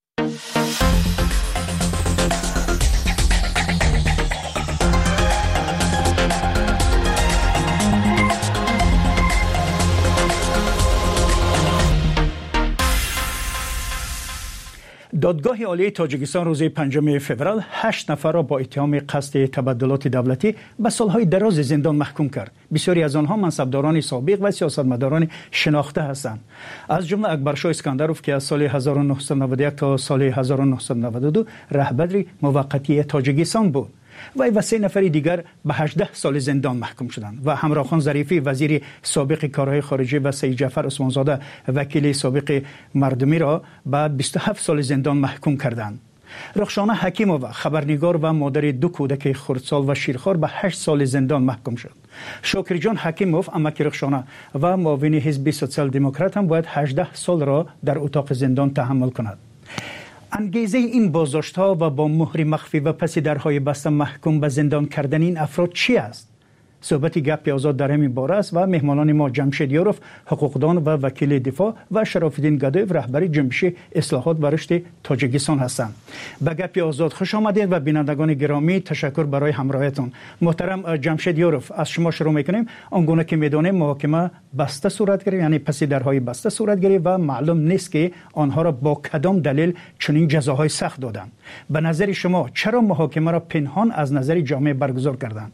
دادگاه عالی تاجیکستان روز پنجم فوریه هشت نفر را با اتهام قصد تبدلات دولتی به سالهای دراز زندان محکوم کرد. بسیاری از آنها منصبداران سابق و سیاستمداران شناخته هستند. از جمله اکبرشاه اسکندروف که از سال هزار و نهصد و نود و یک تا سال هزار و نهصد و نود و دو رهبر موقتی تاجیکستان بود. وی و سه نفر دیگر به هجده سال زندان محکوم شدند و همراخان ظریفی وزیر سابق کارهای خارجه و سید جعفر عثمانزاده وکیل سابق مردمی را به بیست و هفت سال زندان محکوم کردند. رخشانه حکیمووا خبرنگار و مادر دو کودک خردسال و شیرخوار به هشت سال زندان محکوم شد. شاکر جان حکیموف امک رخشانه و معاون حزب سوسیال دموکرات هم باید هجده سال را در اتاق زندان تحمل کند. انگیزه این بازداشت‌ها و با مهر مخفی و پس درهای بسته محکوم به زندان کردن این افراد چی است؟ صحبت گپ آزاد در همین باره است و مهمانان ما جمشید یاروف حقوقدان و وکیل دفاع و شراف‌الدین گدایف رهبر جنبش اصلاحات و رشد تاجیکستان هستند. به گپ آزاد خوش آمدید و بینندگان گرامی تشکر برای همراهیتون. محترم جمشید یاروف از شما شروع می‌کنیم. آنگونه که می‌دانیم محاکمه بسته صورت گرفت، یعنی پس درهای بسته صورت گرفت و معلوم نیست که آنها را با کدام دلیل چنین جزاهای سخت دادند. به نظر شما چرا محاکمه را پنهان از نظر جامعه برگزار کردند؟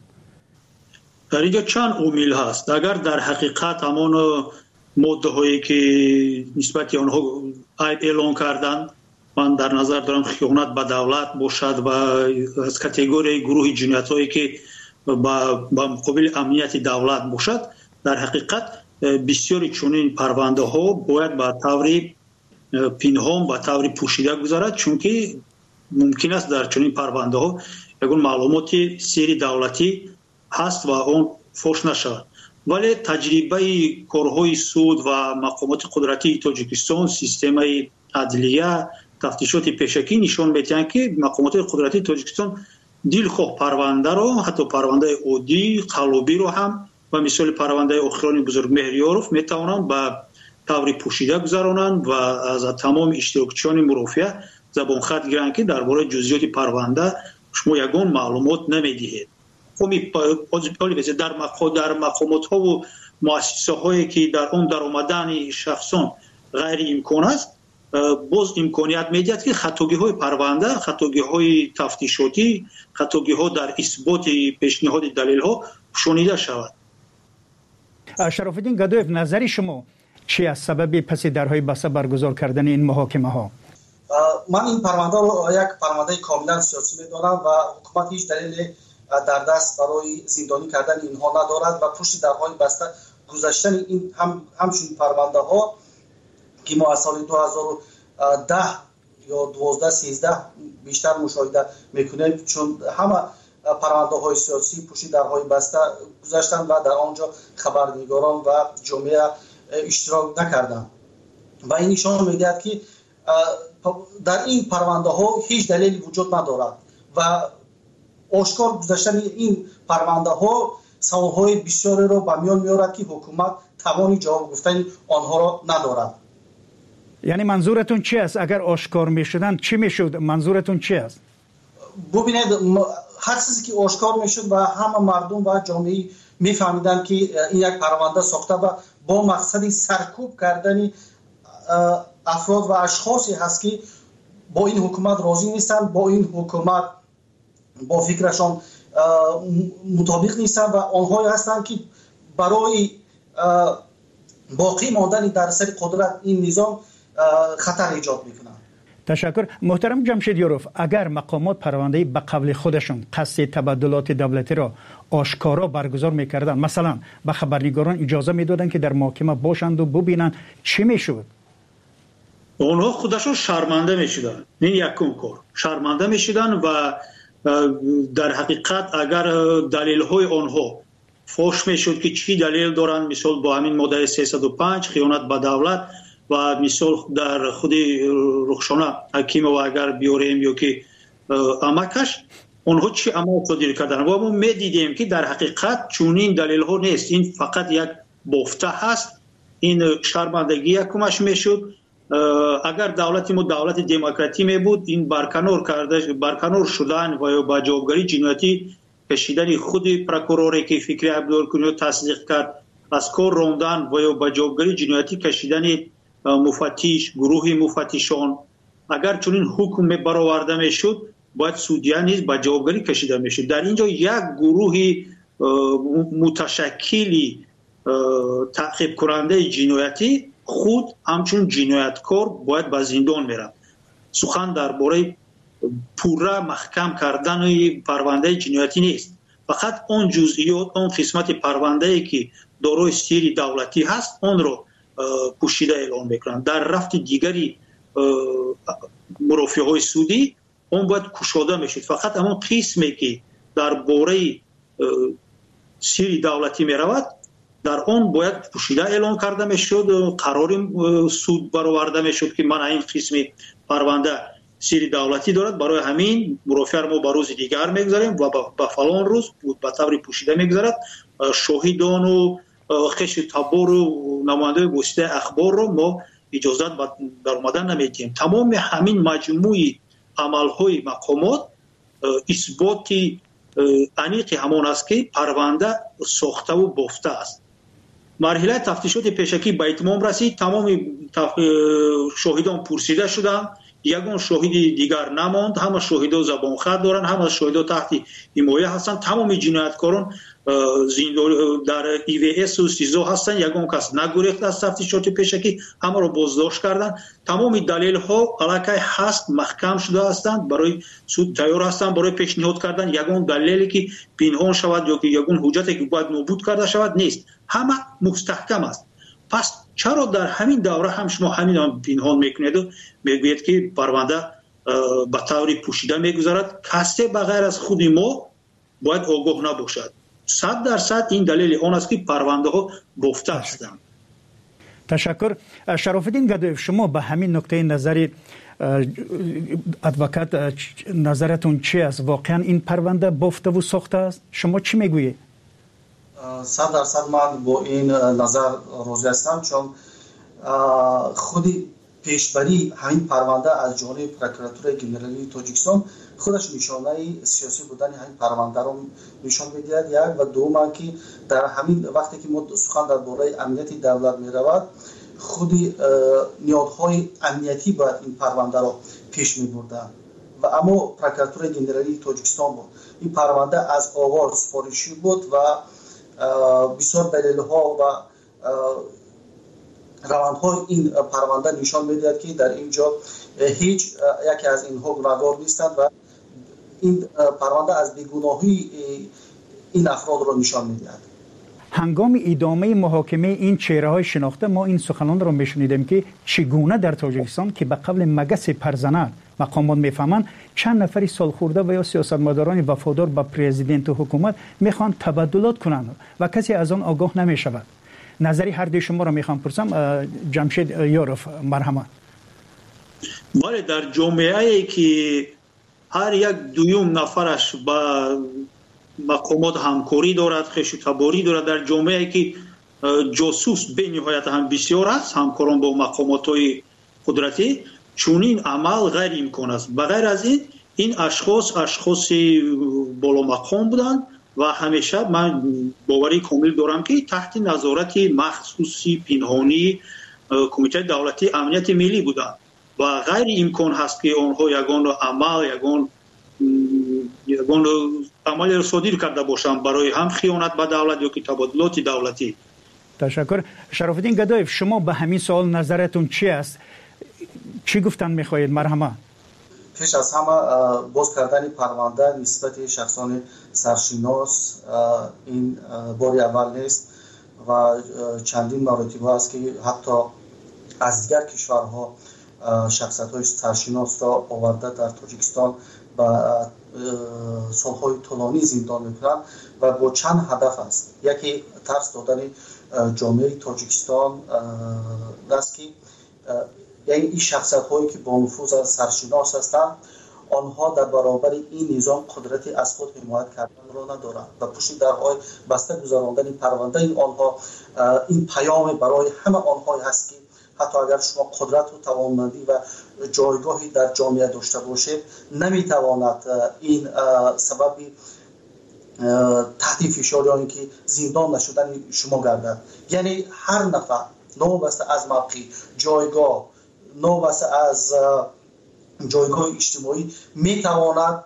در اینجا چند عامل هست. اگر در حقیقت همان ماده هایی که نسبت آنها عیب اعلان کردند من در نظر دارم خیانت به دولت باشد و از کاتگوری گروه جنایت هایی که با مقابل امنیت دولت باشد، در حقیقت بسیاری چنین پرونده ها باید به طور پنهان به طور پوشیده گذرد، چون که ممکن است در چنین پرونده ها یگان معلومات سری دولتی هست و اون فوش نشود. ولی تجربه کارهای سود و مقامات قدرتی تاجیکستان، سیستم عدلیه، تفتیشات پیشکی نشان می‌دهند که مقامات قدرتی تاجیکستان دلخواه پرونده را، حتی پرونده عادی قلبی رو هم و مثال پرونده آخران بزرگ مهریاروف میتوانند به طور پوشیده گذرانند و از تمام اشتراکچیان مرافعه زبان خط گیرند که درباره جزئیات پرونده شما یگان معلومات نمیدهید. قومی در در مقامات ها و مؤسسه هایی که در اون در آمدن شخصان غیر امکان است، باز امکانیت میدهد که خطاگی های پرونده، خطاگی های تفتیشاتی، خطاگی ها در اثبات پیشنهاد دلیل ها شنیده شود. شراف‌الدین گدایف، نظر شما چی از سبب پس درهای بسته برگزار کردن این محاکمه ها؟ من این پرونده رو یک پرونده کاملا سیاسی میدانم و حکومت هیچ دلیل در دست برای زندانی کردن اینها ندارد و پشت درهای بسته گذاشتن این هم همچون پرونده ها که ما از سال دو هزار و ده یا دوازده سیزده بیشتر مشاهده میکنیم، چون همه پرونده های سیاسی پشت درهای بسته گذاشتن و در آنجا خبرنگاران و جامعه اشتراک نکردند و این نشان میدهد که در این پرونده ها هیچ دلیل وجود ندارد و آشکار گذاشتن این پرونده ها سوال های بسیاری را به میان میارد که حکومت توانی جواب گفتن آنها را ندارد. یعنی منظورتون چی است؟ اگر آشکار میشدن چی میشد؟ منظورتون چی است؟ ببینید هر چیزی که آشکار میشد و همه مردم و جامعه میفهمیدن که این یک پرونده ساخته و با مقصد سرکوب کردن افراد و اشخاصی هست که با این حکومت راضی نیستن، با این حکومت با فکرشان مطابق نیستن و آنهایی هستند که برای باقی ماندن در سر قدرت این نظام خطر ایجاد میکنن. تشکر. محترم جمشید یوروف، اگر مقامات پرونده به قبل خودشون قصد تبادلات دولتی را آشکارا برگزار میکردن، مثلا به خبرنگاران اجازه میدادن که در محکمه باشند و ببینن، چی میشد؟ اونها خودشون شرمنده میشدن. این یکم کار شرمنده میشدن و در حقیقت اگر دلیل های آنها فوش میشد که چی دلیل دارن، مثال با همین ماده سیصد و پنج خیانت به دولت و مثال در خود رخشانه حکیم و اگر بیاریم یا که امکش اونها چی عمل صادر کردن و ما میدیدیم که در حقیقت چونین دلیل ها نیست، این فقط یک بافته هست. این شرمندگی یکمش میشد. اگر دولت ما دولت دموکراتی می بود، این برکنار کرده برکنار شدن و یا با جوابگری جنایتی کشیدن خود پروکوروری که فکری عبدالکنی تصدیق کرد از کار راندن و یا با جوابگری جنایتی کشیدن مفتش گروه مفتشان، اگر چنین حکم برآورده میشد باید سودیان نیز با جوابگری کشیده میشد. در اینجا یک گروه متشکلی تعقیب کننده جنایتی خود همچون جنایتکار باید به زندان میرن. سخن درباره پورا محکم کردن پرونده جنایتی نیست، فقط اون جزئیات، اون قسمت پرونده ای که دارای سیر دولتی هست اون رو پوشیده اعلام میکنن. در رفت دیگری مرافعه های سودی اون باید کشاده میشد. فقط همون قسمی که درباره سیر دولتی میرود در اون باید پوشیده اعلام کرده میشد، قرار سود برآورده میشد که من این قسم پرونده سیر دولتی دارد، برای همین مرافعه ما به روز دیگر میگذاریم و به فلان روز به طور پوشیده میگذارد. شاهدان و خش تبار و نماینده گسته اخبار رو ما اجازت در اومدن نمیدیم. تمام همین مجموعی عملهای مقامات اثبات انیق همان است که پرونده ساخته و بافته است. مرحله تفتیشات پیشکی به اتمام رسید. تمام شاهدان پرسیده شدند، یگان شاهد دیگر نماند. همه شاهدا زبان خط دارن، همه شاهدا تحت حمایه هستند. تمام جنایتکاران زندان در ای وی اس و سیزو هستند. یگان کس نگریخت از تفتیشات پیشکی، همه را بازداشت کردند. تمام دلیل ها علاقه هست محکم شده هستند، برای سود تیار هستند برای پیشنهاد کردن. یگان دلیلی که پنهان شود یا که یگان حجتی که باید نابود کرده شود نیست، همه مستحکم است. پس چرا در همین دوره هم شما همین هم پنهان میکنید و میگوید که پرونده به طور پوشیده میگذارد؟ کسی بغیر از خود ما باید آگاه نباشد. صد درصد این دلیل آن است که پرونده ها بافته هستند. تشکر. شرافالدین گدایف، شما به همین نکته نظری ادوکات نظرتون چی است؟ واقعا این پرونده بافته و ساخته است؟ شما چی میگویید؟ صد درصد من با این نظر راضی هستم، چون خودی پیشبری همین پرونده از جانب پروکراتور گنرالی تاجیکستان خودش نشانه سیاسی بودن همین پرونده رو نشان می‌دهد. یک و دوم که در همین وقتی که ما سخن درباره امنیت دولت می‌رود، خودی نیازهای امنیتی باید این پرونده رو پیش می‌بردن و اما پروکراتور گنرالی تاجیکستان بود. این پرونده از آغاز سفارشی بود و بسیار دلیل‌ها و روندهای این پرونده نشان می‌دهد که در اینجا هیچ یکی از اینها گناهکار نیستند و این پرونده از بیگناهی این افراد را نشان می‌دهد. هنگام ادامه محاکمه این چهره های شناخته ما این سخنان را میشنیدیم که چگونه در تاجیکستان که به قبل مگس پرزنر مقامات میفهمند چند نفری سالخورده و یا سیاستمداران وفادار به پرزیدنت و حکومت میخوان تبدلات کنند و کسی از آن آگاه نمیشود. نظری هر دوی شما را میخوام پرسم. جمشید یاروف مرحمت. بله، در جامعه ای که هر یک دویم نفرش با مقامات همکاری دارد، خویشتباری دارد، در جامعه ای که جاسوس به نهایت هم بسیار است، همکاران با مقامات های قدرتی، چون این عمل غیر امکان است. بغیر از این این اشخاص اشخاص بالا مقام بودند و همیشه من باوری کامل دارم که تحت نظارت مخصوصی پنهانی کمیته دولتی امنیت ملی بودند و غیر امکان هست که آنها یگان عمل یگان یگان عمل را صادر کرده باشند برای هم خیانت به دولت یا که تبادلات دولتی. تشکر. شرف الدین گدایف، شما به همین سوال نظرتون چی است؟ چی گفتن میخواهید؟ مرحمت. پیش از همه باز کردن پرونده نسبت شخصان سرشناس این باری اول نیست و چندین مراتب است که حتی از دیگر کشورها شخصیت های سرشناس را آورده در تاجیکستان و سالهای طولانی زندان میکنند و با چند هدف است. یکی ترس دادن جامعه تاجیکستان است که یعنی این شخصیت هایی که با نفوذ سرشناس هستند آنها در برابر این نظام قدرتی از خود حمایت کردن را ندارند و پشت درهای بسته گذراندن پرونده این آنها این پیام برای همه آنها هست که حتی اگر شما قدرت و توانمندی و جایگاهی در جامعه داشته باشید نمیتواند این سبب تحت فشار یا اینکه زندان نشدن شما گردد. یعنی هر نفر نوبسته از موقع جایگاه نوبسته از جایگاه اجتماعی میتواند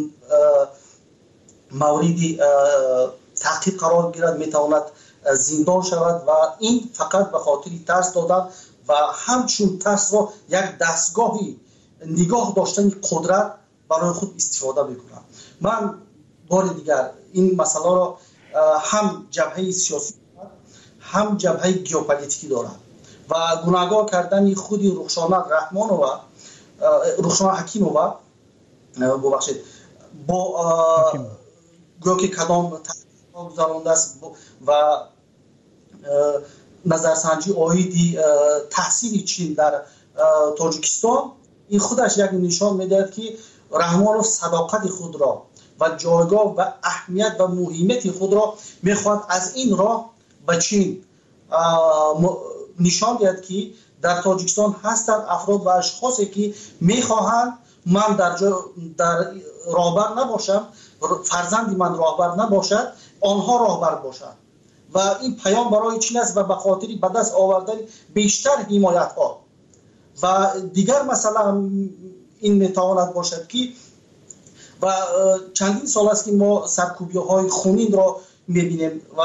موردی تحقیق قرار گیرد، میتواند زندان شود و این فقط به خاطر ترس دادن و همچون ترس را یک دستگاهی نگاه داشتن قدرت برای خود استفاده میکنند. من بار دیگر این مسئله را هم جبهه سیاسی هم جبهه گیوپولیتیکی دارم و گناهگار کردن خود رخشانه رحمان و رخشانه حکیمووا ببخشید با گویا که کدام تحقیق گذرانده است و نظرسنجی آیدی تحصیل چین در تاجیکستان این خودش یک نشان میدهد که رحمانوف صداقت خود را و جایگاه و اهمیت و مهمیت خود را میخواد از این راه به چین نشان دهد که در تاجیکستان هستند افراد و اشخاصی که میخواهند من در در راهبر نباشم، فرزندی من راهبر نباشد، آنها راهبر باشند و این پیام برای چین است و به خاطر به دست آوردن بیشتر حمایت ها و دیگر مثلا این میتواند باشد که و چندین سال است که ما سرکوبی های خونین را میبینیم و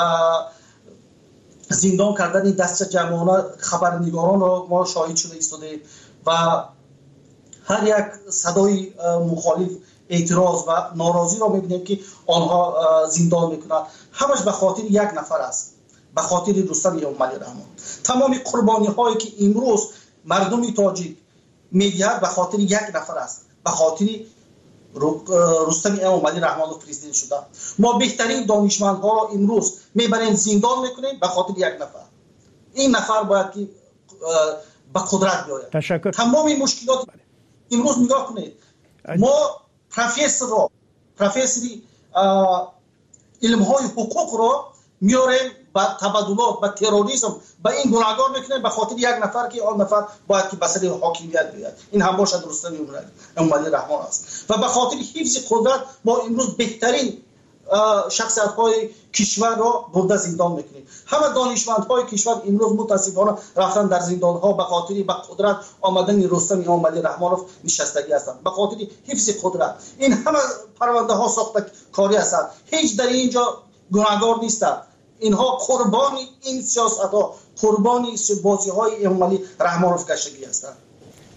زندان کردن دست جمعانه خبرنگاران را ما شاهد شده ایستادیم و هر یک صدای مخالف اعتراض و ناراضی را میبینیم که آنها زندان میکنند. همش به خاطر یک نفر است، به خاطر رستم امامعلی رحمان. تمام قربانی هایی که امروز مردم تاجیک میدهد به خاطر یک نفر است، به خاطر رستم امامعلی رحمان پرزیدنت شده. ما بهترین دانشمندها را امروز میبریم زندان میکنیم به خاطر یک نفر. این نفر باید که به قدرت بیاید. تشکر. تمام این مشکلات امروز نگاه کنید. ما پروفسور را پروفسوری علم های حقوق را میاریم با تبادلات با تروریسم با این گناهگار میکنیم به خاطر یک نفر که آن نفر باید که به سر حاکمیت بیاد. این هم باشد رستم امامعلی رحمان است و به خاطر حفظ قدرت ما امروز بهترین شخصیت های کشور را برده زندان میکنیم. همه دانشمند های کشور امروز متاسفانه رفتن در زندان ها به خاطر به قدرت آمدن رستم امامعلی رحمانوف نشستگی هستند، به خاطر حفظ قدرت. این همه پرونده ها ساخته کاری هستند، هیچ در اینجا گناهگار نیستند. اینها قربانی این سیاست ها، قربانی بازی های امامعلی رحمانوف گشتگی هستند.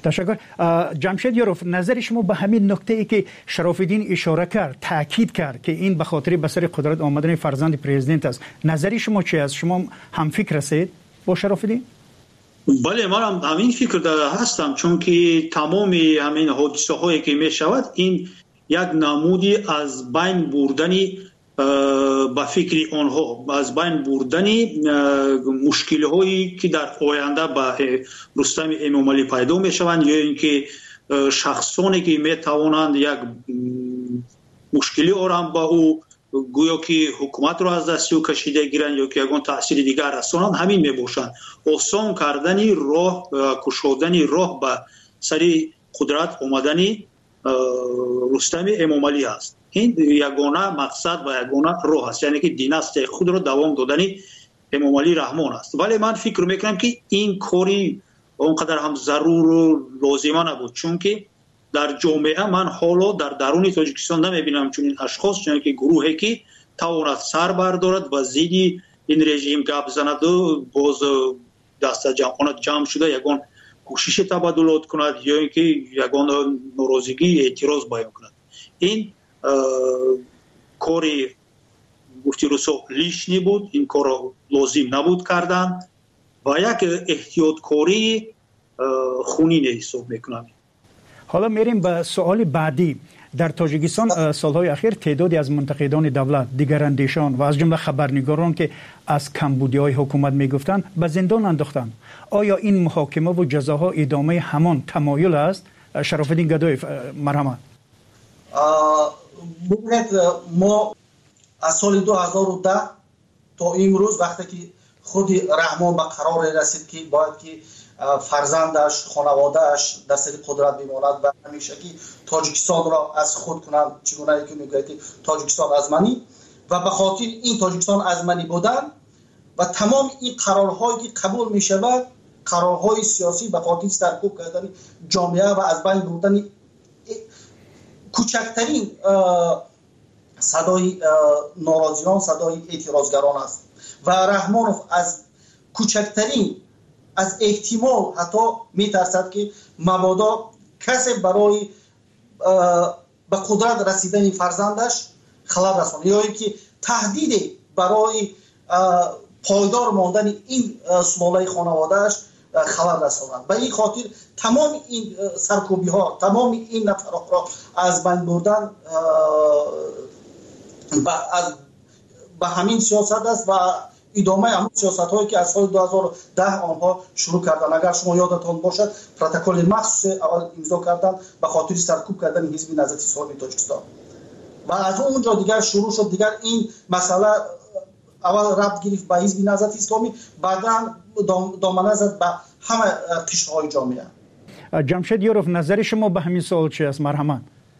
تشکر. جمشید یاروف، نظر شما به همین نکته ای که شرف الدین اشاره کرد، تاکید کرد که این به خاطر به سر قدرت آمدن فرزند پرزیدنت است، نظر شما چی است؟ شما هم فکر هستید با شرف الدین؟ بله، من هم همین فکر داره هستم، چون که تمام همین حادثه هایی که می شود این یک نمودی از بین بردنی با فکر آنها، از بین بردنی مشکل هایی که در آینده با رستم امامعلی پیدا می شوند، یا اینکه شخصانی که می توانند یک مشکلی آرام با او گویا که حکومت رو از دست او کشیده گیرند یا که یگان تأثیر دیگر رسانند، همین می باشند. آسان کردنی راه، کشودنی راه به سری قدرت آمدنی رستم امامعلی است. این یگانه مقصد و یگانه راه است، یعنی که دیناستی خود رو دوام دادنی امامعلی رحمان است. ولی من فکر میکنم که این کاری اونقدر هم ضرور و لازمه نبود، چون که در جامعه من حالا در درون تاجیکستان نمیبینم چون این اشخاص، چون که گروهی که تواند سر بردارد و زیدی این رژیم گپ زند و باز دست جمعانت جمع شده یگان کوشش تبادلات کند یا اینکه یگان ناراضگی اعتراض بیان کند. این کاری گفتی رسو لیشنی بود، این کار لازم نبود کردن و یک احتیاط کاری خونین حساب میکنم. حالا میریم به سوال بعدی. در تاجیکستان سالهای اخیر تعدادی از منتقدان دولت، دیگراندیشان و از جمله خبرنگاران که از کمبودی‌های حکومت میگفتند به زندان انداختند. آیا این محاکمه و جزاها ادامه همان تمایل است؟ شرف الدین گدایف، مرحمت. ببینید، ما از سال دو هزار و ده تا امروز وقتی که خود رحمان به قرار رسید که باید که فرزندش، خانوادهش در سر قدرت بماند و همیشه که تاجیکستان را از خود کنند، چگونه که میگوید که تاجیکستان از منی، و به خاطر این تاجیکستان از منی بودن و تمام این قرارهایی که قبول می شود، قرارهای سیاسی به خاطر سرکوب کردن جامعه و از بین بردن کوچکترین صدای ناراضیان، صدای اعتراضگران است و رحمانوف از کوچکترین از احتمال حتی میترسد که مبادا کسی برای به قدرت رسیدن فرزندش خلل رسانه یا اینکه تهدید برای پایدار ماندن این سلاله خانوادهش خلل رساند. به این خاطر تمام این سرکوبی ها، تمام این نفرات را از بین بردن به همین سیاست است و ادامه همون سیاست هایی که از سال دو هزار و ده آنها شروع کردن. اگر شما یادتان باشد پروتکل مخصوص اول امضا کردن به خاطر سرکوب کردن حزب نهضت اسلامی تاجیکستان و از اونجا دیگر شروع شد. دیگر این مسئله اول ربط گرفت به حزب نهضت اسلامی، بعدا دامنه زد به همه قشرهای جامعه. جمشید یاروف، نظر شما به همین سوال چی است؟ مرحمت.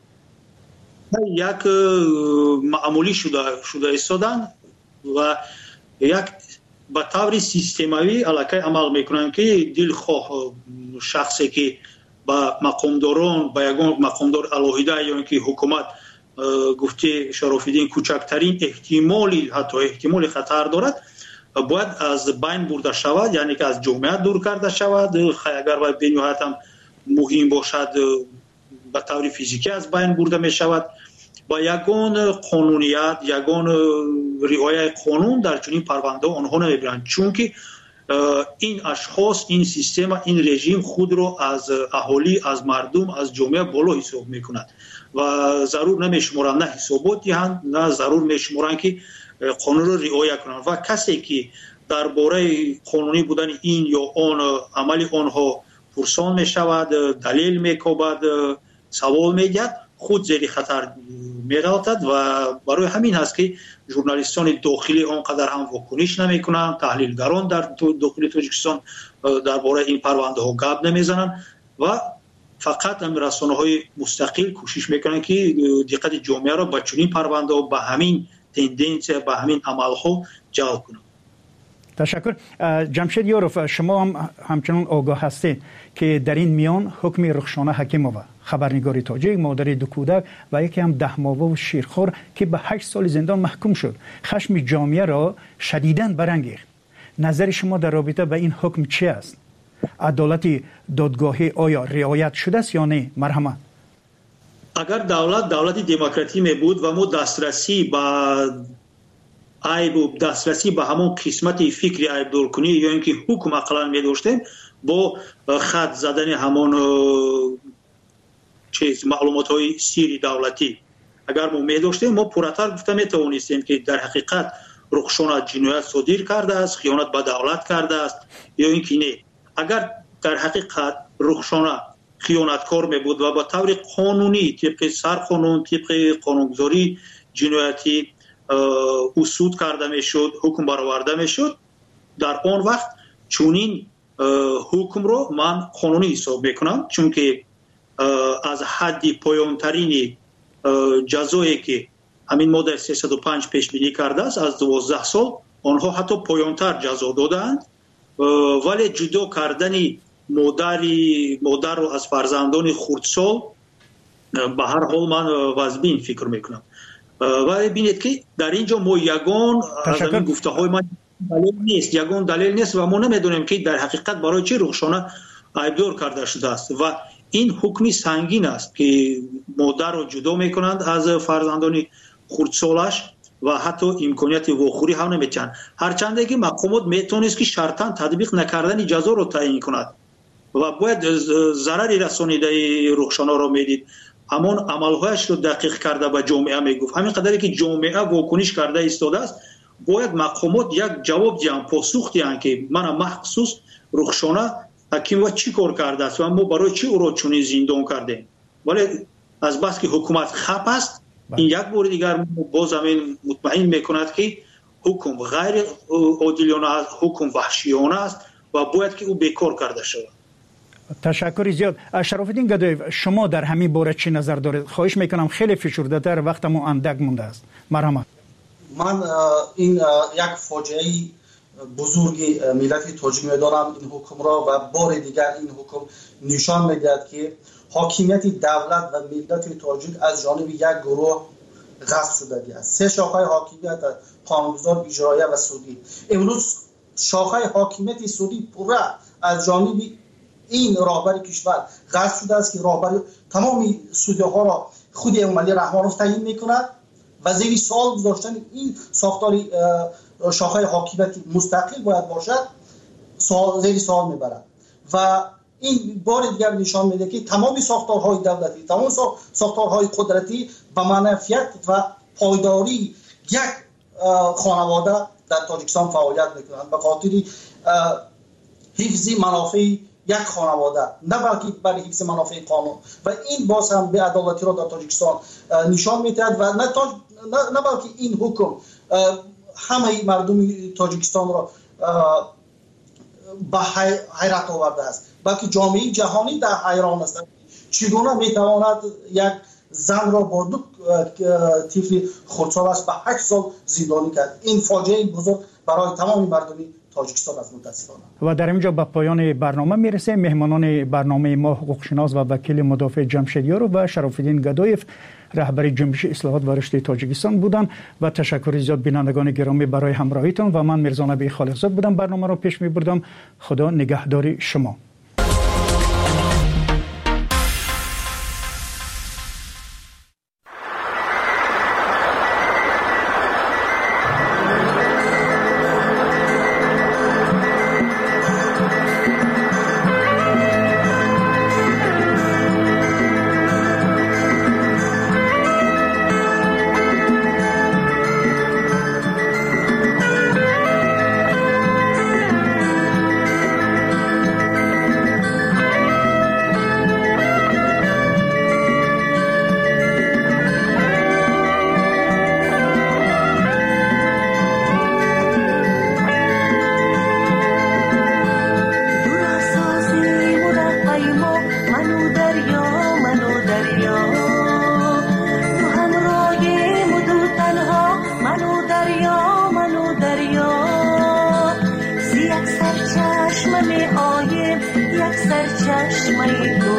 یک معمولی شده شده ایستادن و یک به طور سیستماوی علاقه عمل میکنن که دلخواه شخصی که با مقامداران، با یگان مقامدار علاهیده یا اینکه حکومت گفته شرف الدین کوچکترین احتمالی حتی احتمال خطر دارد باید از بین برده شود، یعنی که از جامعه دور کرده شود. اگر باید به نهایت هم مهم باشد به طور فیزیکی از بین برده می شود. با یگان قانونیت، یگان رعایت قانون در چنین پرونده آنها نمیبرند، چون که این اشخاص، این سیستم، این رژیم خود رو از اهالی، از مردم، از جامعه بالا حساب میکند و ضرور نمیشمارند نه حسابات دهند، نه ضرور میشمارند که قانون رو رعایت کنند و کسی که درباره قانونی بودن این یا آن عمل آنها پرسان میشود، دلیل میکوبد، سوال میگد، خود زیر خطر میراتد و برای همین هست که ژورنالیستان داخلی آنقدر هم واکنش نمیکنند، تحلیلگران در داخل تاجیکستان درباره این پرونده ها گپ نمیزنند و فقط هم رسانه های مستقل کوشش میکنند که دقت جامعه را به چنین پرونده ها، به همین تندنسی، به همین عمل ها جلب کنند. تشکر. جمشید یاروف، شما هم همچنان آگاه هستید که در این میان حکم رخشانه حکیمووا، خبرنگاری تاجیک، مادر دو کودک و یکی هم ده ماهه و شیرخوار که به هشت سال زندان محکوم شد، خشم جامعه را شدیداً برانگیخت. نظر شما در رابطه با این حکم چی است؟ عدالت دادگاهی آیا رعایت شده است یا نه؟ مرحمت. اگر دولت دولت دموکراتی می بود و ما دسترسی به عیب و دسترسی به همون قسمت فکری عیب دور کنی یا اینکه حکم اقلا می داشتیم با خط زدن همون چیز معلومات های سیری دولتی اگر ما می داشتیم ما پورتر گفته می توانستیم که در حقیقت رخشان جنایت صادر کرده است، خیانت به دولت کرده است یا اینکه نه. اگر در حقیقت رخشان خیانتکار می بود و با طور قانونی طبق سرقانون طبق قانونگذاری جنایتی اصول کرده می شد، حکم برآورده می شد، در آن وقت چونین حکم رو من قانونی حساب میکنم، چون که از حد پایانترین جزایی که همین ماده سیصد و پنج پیش بینی کرده است از دوازده سال آنها حتی پایانتر جزا دادند، ولی جدا کردن مادری مادر رو از فرزندان خردسال به هر حال من واجبین فکر میکنم. ولی ببینید که در اینجا ما یگان از این گفته های من دلیل نیست یگان دلیل نیست و ما نمیدونیم که در حقیقت برای چی رخشانه عیبدار کرده شده است و این حکمی سنگین است که مادر رو جدا میکنند از فرزندان خردسالش و حتی امکانیت واخوری هم نمیتن، هرچند که مقامات میتونست که شرطاً تطبیق نکردن جزا رو تعیین کند و باید ضرری رسانیده رخشانه رو میدید، همون عملهایش رو دقیق کرده به جامعه میگفت. همین قدری که جامعه واکنش کرده ایستاده است باید مقامات یک جواب دیان پاسخ دیان که من مخصوص رخشانه حکیم و چی کار کرده است و ما برای چی او را چنین زندان کردیم. ولی از بس که حکومت خپ است این یک بار دیگر باز همین مطمئن میکند که حکم غیر عادلانه است، حکم وحشیانه است و باید که او بیکار کرده شود. تشکر زیاد. شرافالدین گدایف، شما در همین باره چی نظر دارید؟ خواهش میکنم خیلی فشرده تر، وقتمون اندک مونده است. مرحمت. من این یک فاجعه بزرگی ملت تاجیک میدارم این حکم را و بار دیگر این حکم نشان میدهد که حاکمیت دولت و ملت تاجیک از جانب یک گروه غصب شده است. سه شاخه حاکمیت قانونگذار، اجرایی و سودی. امروز شاخه حاکمیت سودی پوره از جانب این راهبر کشور غصب شده است که راهبر تمام سودی ها را خود امامعلی رحمانوف تعیین میکند و زیر سوال گذاشتن این ساختار شاخه حاکمیت مستقل باید باشد سوال زیر سوال میبرد و این بار دیگر نشان میده که تمام ساختارهای دولتی، تمام ساختارهای قدرتی به منفعت و پایداری یک خانواده در تاجیکستان فعالیت میکنند به خاطر حفظ منافع یک خانواده، نه بلکه برای حفظ منافع قانون و این باز هم به عدالتی را در تاجیکستان نشان میدهد و نه, تاج... نه... نه بلکه این حکم همه مردم تاجیکستان را به حیرت آورده است، بلکه جامعه جهانی در حیران است چگونه میتواند یک زن را با دو طفل خردسال است به هشت سال زندانی کرد. این فاجعه بزرگ برای تمام مردم تاجیکستان است متاسفانه. و در اینجا به پایان برنامه میرسیم. مهمانان برنامه ما حقوقشناس و وکیل مدافع جمشیدیار و شرافالدین گدایف رهبر جنبش اصلاحات و رشد تاجیکستان بودند و تشکر زیاد بینندگان گرامی برای همراهیتان و من میرزا نبی خالقزاد بودم برنامه را پیش میبردم. خدا نگهدار شما. یک سرچشمه